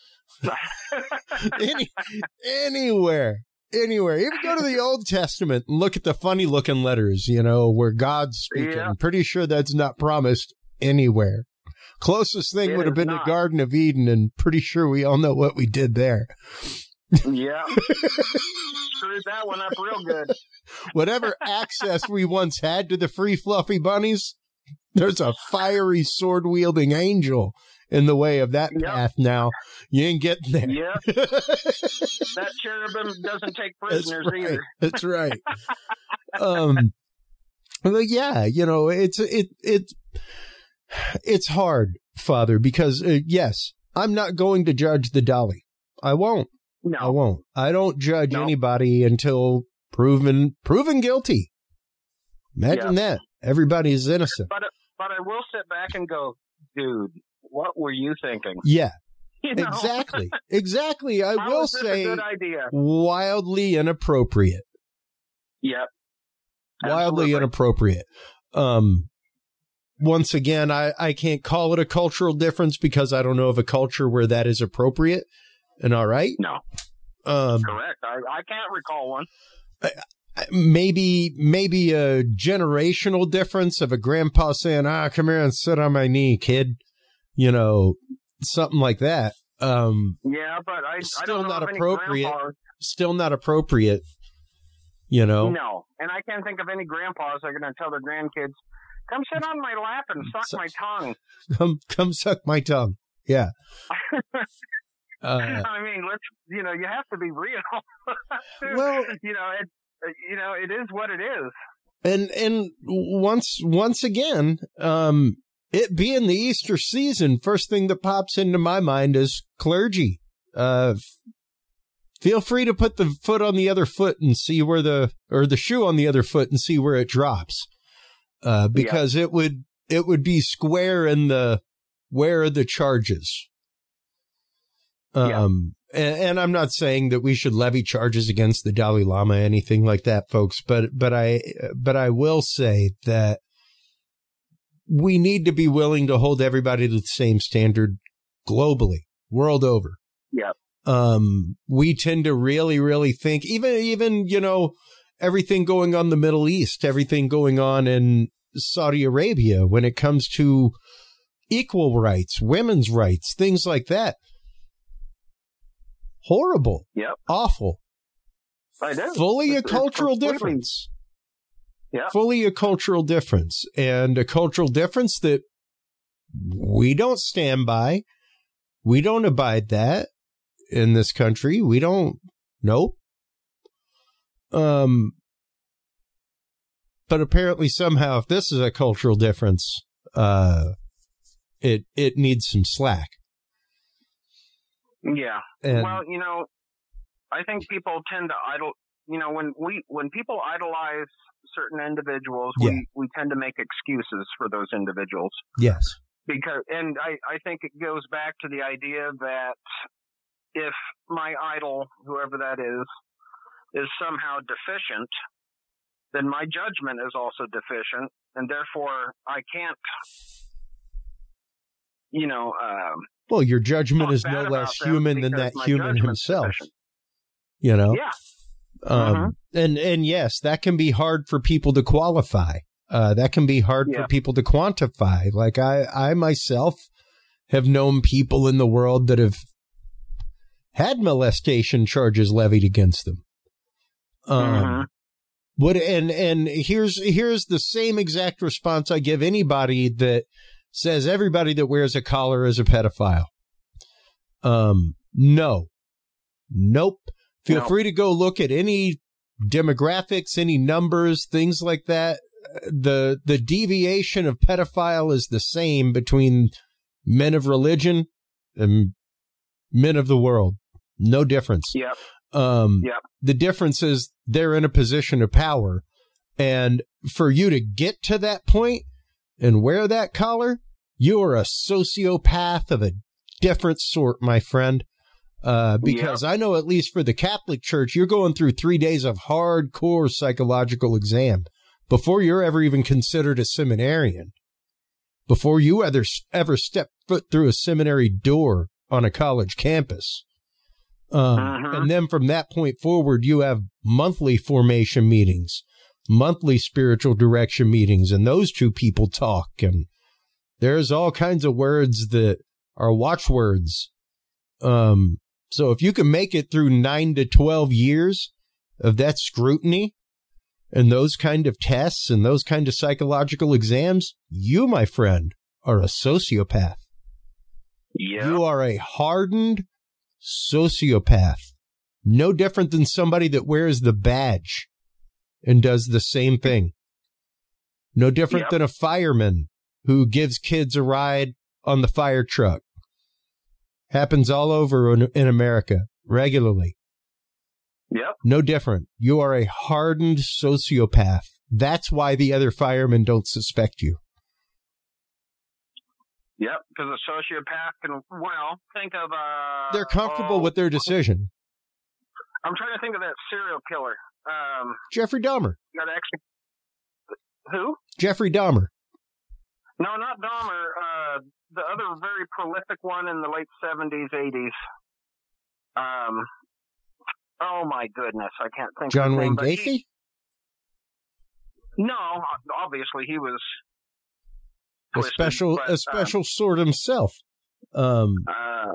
Any, anywhere, anywhere. Even go to the Old Testament and look at the funny looking letters, you know, where God's speaking. Yeah. I'm pretty sure that's not promised anywhere. Closest thing it would have been not. The Garden of Eden, and pretty sure we all know what we did there. Yeah. Screwed that one up real good. Whatever access we once had to the free fluffy bunnies, there's a fiery sword-wielding angel in the way of that yep. path now. You ain't getting there. Yeah. That cherubim doesn't take prisoners That's right. either. That's right. um, but yeah, you know, it's it it it's hard, Father, because uh, yes, I'm not going to judge the Dalai. I won't. No, I won't. I don't judge no. anybody until proven proven guilty. Imagine yeah. that. Everybody's innocent. But but I will sit back and go, dude, what were you thinking? Yeah, you know? exactly, exactly. I How will is this say, a good idea? Wildly inappropriate. Yep. Wildly Absolutely. inappropriate. Um, once again, I, I can't call it a cultural difference because I don't know of a culture where that is appropriate and all right. No. Um, Correct. I, I can't recall one. I, Maybe, maybe a generational difference of a grandpa saying, ah, come here and sit on my knee, kid. You know, something like that. Um, yeah, but I, still I don't know not of appropriate. Any grandpas. Still not appropriate. You know? No. And I can't think of any grandpas that are going to tell their grandkids, come sit on my lap and suck so, my tongue. Come, come suck my tongue. Yeah. uh, I mean, let's, you know, you have to be real. Well, you know, it, You know, it is what it is. And and once once again, um, it being the Easter season, first thing that pops into my mind is clergy. Uh, feel free to put the foot on the other foot and see where the or the shoe on the other foot and see where it drops. Uh, because yeah. it would it would be square in the where are the charges. Um, yeah. and, and I'm not saying that we should levy charges against the Dalai Lama, anything like that, folks. But but I but I will say that we need to be willing to hold everybody to the same standard globally, world over. Yeah. Um, we tend to really, really think, even, even, you know, everything going on in the Middle East, everything going on in Saudi Arabia when it comes to equal rights, women's rights, things like that. Horrible. Yep. Awful. I know. Fully it's, a cultural completely... difference. Yeah. Fully a cultural difference, and a cultural difference that we don't stand by. We don't abide that in this country. We don't. Nope. Um, but apparently somehow, if this is a cultural difference, uh, it, it needs some slack. Yeah. And, well, you know, I think people tend to idol, you know, when we, when people idolize certain individuals, yeah. we, we tend to make excuses for those individuals. Yes. Because, and I, I think it goes back to the idea that if my idol, whoever that is, is somehow deficient, then my judgment is also deficient, and therefore I can't, you know, um, well, your judgment is no less human than that human himself. You know? Yeah. Um, mm-hmm. and, and yes, that can be hard for people to qualify. Uh, that can be hard yeah. for people to quantify. Like I, I myself have known people in the world that have had molestation charges levied against them. Um, mm-hmm. what, and, and here's, here's the same exact response I give anybody that says everybody that wears a collar is a pedophile. Um, no, nope. Feel no. free to go look at any demographics, any numbers, things like that. The, the deviation of pedophile is the same between men of religion and men of the world. No difference. Yep. Um, yep. The difference is they're in a position of power. And for you to get to that point and wear that collar, you are a sociopath of a different sort, my friend. Uh, because yep. I know at least for the Catholic Church, you're going through three days of hardcore psychological exam before you're ever even considered a seminarian, before you ever, ever step foot through a seminary door on a college campus. Um, uh-huh. And then from that point forward, you have monthly formation meetings, monthly spiritual direction meetings, and those two people talk. And there's all kinds of words that are watchwords. Um, so if you can make it through nine to twelve years of that scrutiny and those kind of tests and those kind of psychological exams, you, my friend, are a sociopath. Yeah. You are a hardened sociopath. No different than somebody that wears the badge and does the same thing. No different yep. than a fireman who gives kids a ride on the fire truck. Happens all over in, in America regularly. Yep. No different. You are a hardened sociopath. That's why the other firemen don't suspect you. Yep, because a sociopath can, well, think of... Uh, They're comfortable oh, with their decision. I'm trying to think of that serial killer. Um, Jeffrey Dahmer. Got actually, who? Jeffrey Dahmer. No, not Dahmer. Uh, the other very prolific one in the late seventies, eighties. Um, oh, my goodness. I can't think John of Wayne his name. Gacy? He, no, obviously he was... A Twisted, special, but, a special um, sort himself. Um, uh,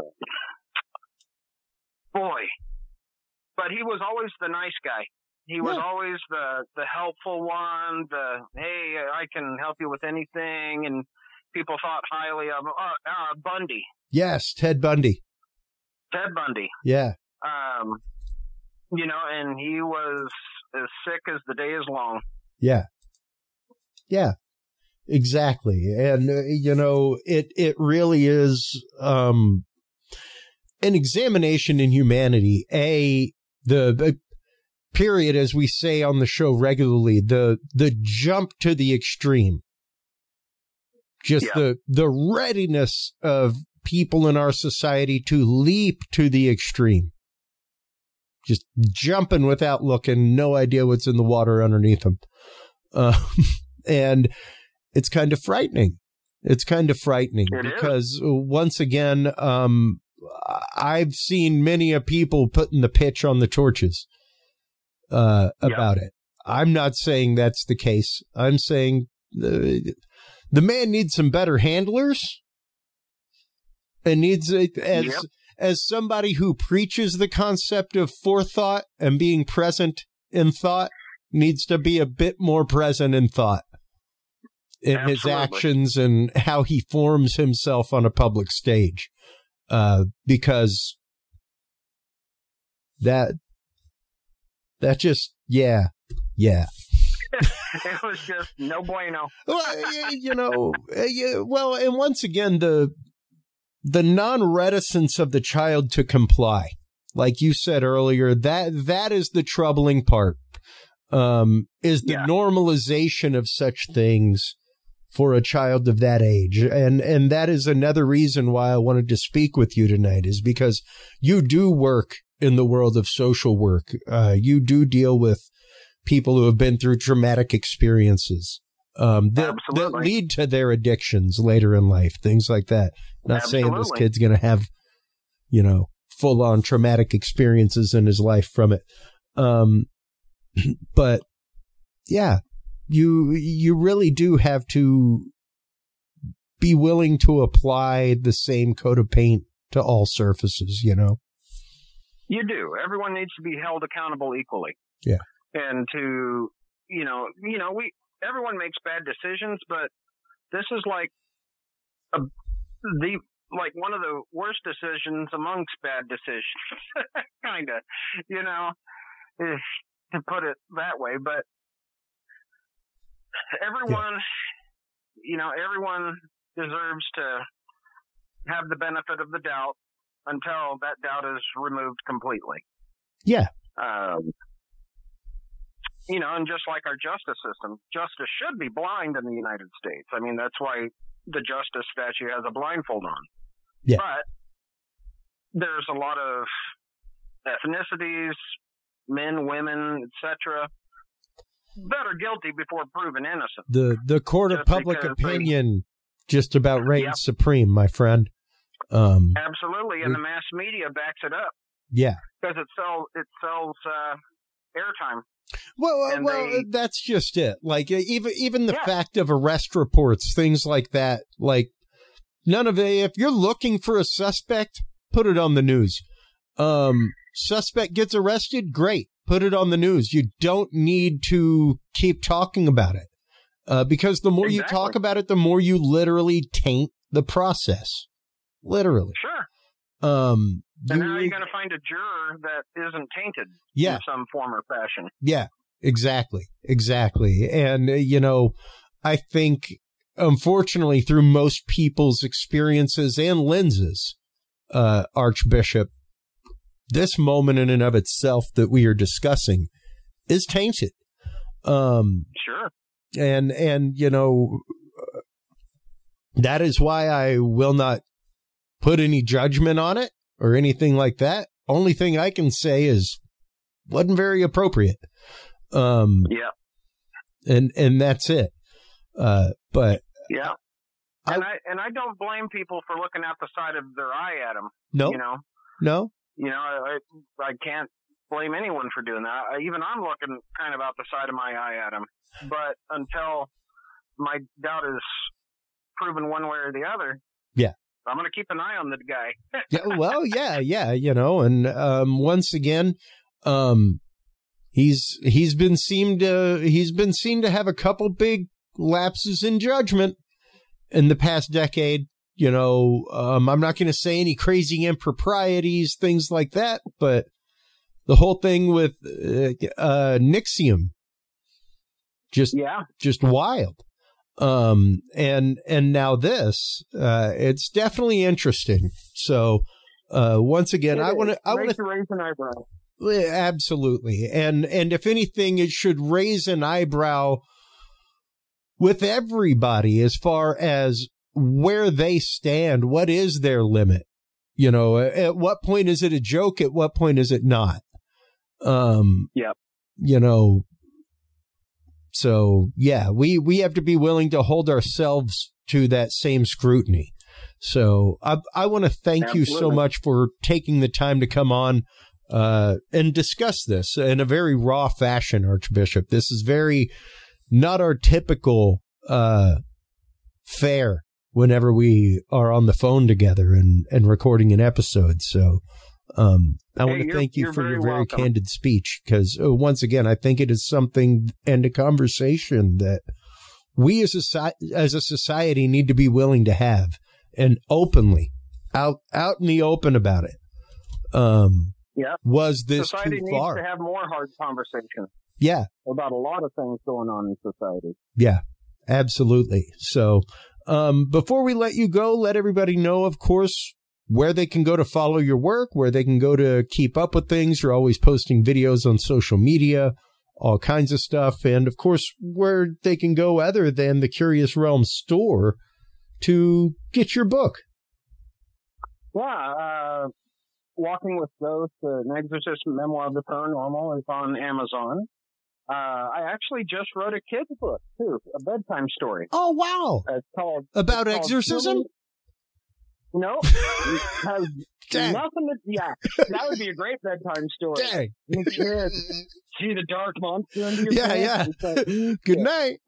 boy, but he was always the nice guy. He was yeah. always the the helpful one. The hey, I can help you with anything, and people thought highly of him. Uh, uh, Bundy. Yes, Ted Bundy. Ted Bundy. Yeah. Um, you know, and he was as sick as the day is long. Yeah. Yeah. Exactly. And, uh, you know, it, it really is, um, an examination in humanity. A, the, the period, as we say on the show regularly, the, the jump to the extreme, just yeah. the, the readiness of people in our society to leap to the extreme. Just jumping without looking, no idea what's in the water underneath them. Uh, and it's kind of frightening. It's kind of frightening it because is. once again, um, I've seen many a people putting the pitch on the torches uh, about yeah. it. I'm not saying that's the case. I'm saying the, the man needs some better handlers and needs, a, as, yep. as somebody who preaches the concept of forethought and being present in thought, needs to be a bit more present in thought in Absolutely. his actions and how he forms himself on a public stage. Uh, because that, that just, yeah, yeah. It was just no bueno. Well, you know, yeah, well, and once again, the, the non-reticence of the child to comply, like you said earlier, that, that is the troubling part, um, is the yeah. normalization of such things for a child of that age. And and that is another reason why I wanted to speak with you tonight, is because you do work in the world of social work. Uh, you do deal with people who have been through traumatic experiences um, that, that lead to their addictions later in life, things like that. Not Absolutely. saying this kid's going to have, you know, full-on traumatic experiences in his life from it. Um, but, yeah. You you really do have to be willing to apply the same coat of paint to all surfaces, you know? You do. Everyone needs to be held accountable equally. Yeah. And to, you know, you know, we everyone makes bad decisions, but this is like a, the like one of the worst decisions amongst bad decisions, kind of, you know, to put it that way, but. Everyone, yeah. you know, everyone deserves to have the benefit of the doubt until that doubt is removed completely. Yeah. Um, you know, and just like our justice system, justice should be blind in the United States. I mean, that's why the justice statue has a blindfold on. Yeah. But there's a lot of ethnicities, men, women, et cetera, that are guilty before proven innocent. The the court just of public opinion they, just about reigns yep. supreme, my friend. Um, Absolutely, and we, the mass media backs it up. Yeah, because it sells it sells uh, airtime. Well, and well, they, that's just it. Like even even the yeah. fact of arrest reports, things like that. Like none of it. If you're looking for a suspect, put it on the news. Um, suspect gets arrested, great. Put it on the news. You don't need to keep talking about it uh, because the more exactly. you talk about it, the more you literally taint the process. Literally. Sure. Um, and how are you going to find a juror that isn't tainted yeah. in some form or fashion? Yeah, exactly. Exactly. And, uh, you know, I think, unfortunately, through most people's experiences and lenses, uh, Archbishop, this moment in and of itself that we are discussing is tainted. Um, sure. And, and, you know, that is why I will not put any judgment on it or anything like that. Only thing I can say is wasn't very appropriate. Um, yeah. And, and that's it. Uh, but yeah. And I, I, and I don't blame people for looking out the side of their eye at them. No, you know, no. You know, I I can't blame anyone for doing that. I, even I'm looking kind of out the side of my eye at him. But until my doubt is proven one way or the other, yeah, I'm going to keep an eye on the guy. yeah, well, yeah, yeah, you know, and um, once again, um, he's he's been seen to he's been seen to have a couple big lapses in judgment in the past decade. You know, um, I'm not going to say any crazy improprieties, things like that, but the whole thing with uh, uh, N X I V M, just yeah. just wild. Um, and and now this, uh, it's definitely interesting. So uh, once again, it I want to I want to raise an eyebrow. Absolutely, and and if anything, it should raise an eyebrow with everybody as far as where they stand. What is their limit? You know, at what point is it a joke? At what point is it not? Um, yeah. You know, so yeah, we, we have to be willing to hold ourselves to that same scrutiny. So I, I want to thank Absolutely. you so much for taking the time to come on uh, and discuss this in a very raw fashion, Archbishop. This is very not our typical uh, fare whenever we are on the phone together and, and recording an episode. So um, I hey, want to thank you for very your very welcome. candid speech, because uh, once again, I think it is something and a conversation that we as a, as a society need to be willing to have, and openly out, out in the open about it. Um, yeah. Was this society too needs far? to have more hard conversations. Yeah. About a lot of things going on in society. Yeah, absolutely. So, Um, before we let you go, let everybody know, of course, where they can go to follow your work, where they can go to keep up with things. You're always posting videos on social media, all kinds of stuff. And, of course, where they can go other than the Curious Realm store to get your book. Yeah. Uh, Walking with Ghosts, uh, An Exorcist Memoir of the Paranormal is on Amazon. Uh, I actually just wrote a kid's book, too, a bedtime story. Oh, wow. Uh, it's called... About it's exorcism? Called no. It has Dang. nothing to... Yeah, that would be a great bedtime story. Dang. You can see the dark monster under your Yeah, bed. yeah. Like, Good night.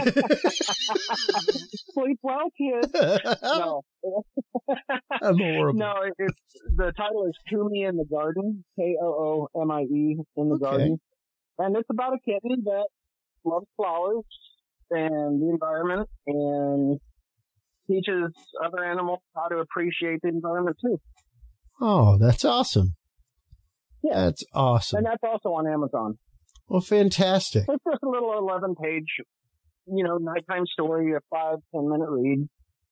Sleep well, kid. No. I'm horrible. No, it, it's... The title is Toomie in the Garden. K O O M I E, in the Okay. garden. And it's about a kitten that loves flowers and the environment and teaches other animals how to appreciate the environment too. Oh, that's awesome. Yeah. That's awesome. And that's also on Amazon. Well, fantastic. It's just a little eleven page, you know, nighttime story, a five, ten minute read.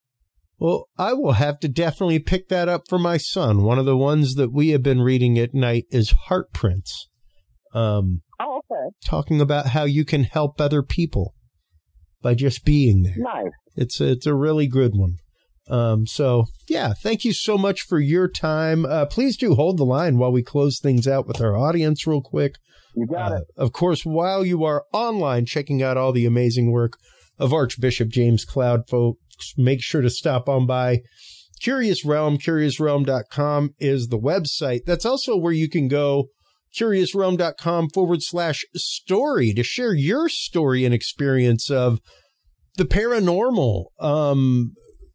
Well, I will have to definitely pick that up for my son. One of the ones that we have been reading at night is Heart Prints. Um, oh, okay. Talking about how you can help other people by just being there. Nice. It's a, it's a really good one. Um, so, yeah, thank you so much for your time. Uh, please do hold the line while we close things out with our audience real quick. You got uh, it. Of course, while you are online checking out all the amazing work of Archbishop James Cloud, folks, make sure to stop on by Curious Realm. Curious Realm dot com is the website. That's also where you can go, Curious Realm dot com forward slash story, to share your story and experience of the paranormal, um,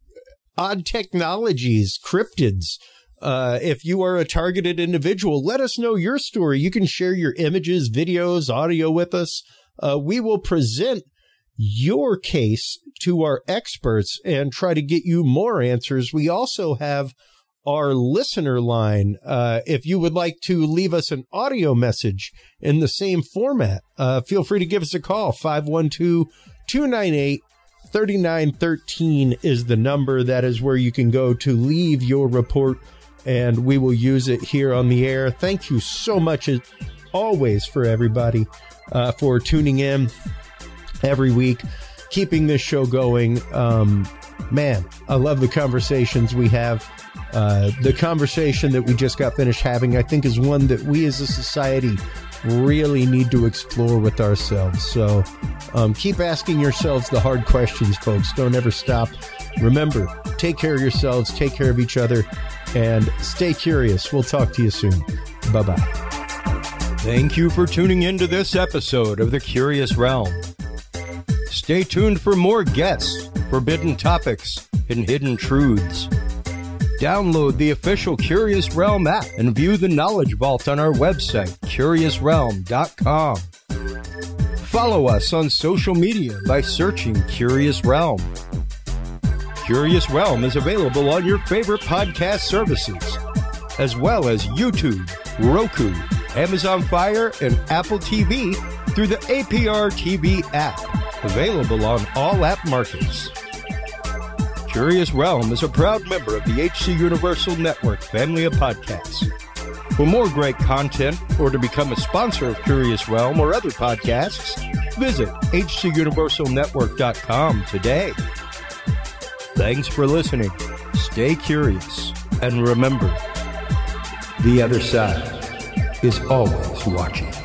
odd technologies, cryptids. Uh, if you are a targeted individual, let us know your story. You can share your images, videos, audio with us. Uh, we will present your case to our experts and try to get you more answers. We also have our listener line. Uh, if you would like to leave us an audio message in the same format, uh, feel free to give us a call. five one two, two nine eight, three nine one three is the number. That is where you can go to leave your report, and we will use it here on the air. Thank you so much, as always, for everybody uh, for tuning in every week, keeping this show going. Um, man, I love the conversations we have. Uh, the conversation that we just got finished having, I think, is one that we as a society really need to explore with ourselves. So um, keep asking yourselves the hard questions, folks. Don't ever stop. Remember, take care of yourselves, take care of each other, and stay curious. We'll talk to you soon. Bye-bye. Thank you for tuning in to this episode of The Curious Realm. Stay tuned for more guests, forbidden topics, and hidden truths. Download the official Curious Realm app and view the Knowledge Vault on our website, Curious Realm dot com. Follow us on social media by searching Curious Realm. Curious Realm is available on your favorite podcast services, as well as YouTube, Roku, Amazon Fire, and Apple T V through the A P R T V app, available on all app markets. Curious Realm is a proud member of the H C Universal Network family of podcasts. For more great content or to become a sponsor of Curious Realm or other podcasts, visit H C Universal Network dot com today. Thanks for listening. Stay curious. And remember, the other side is always watching.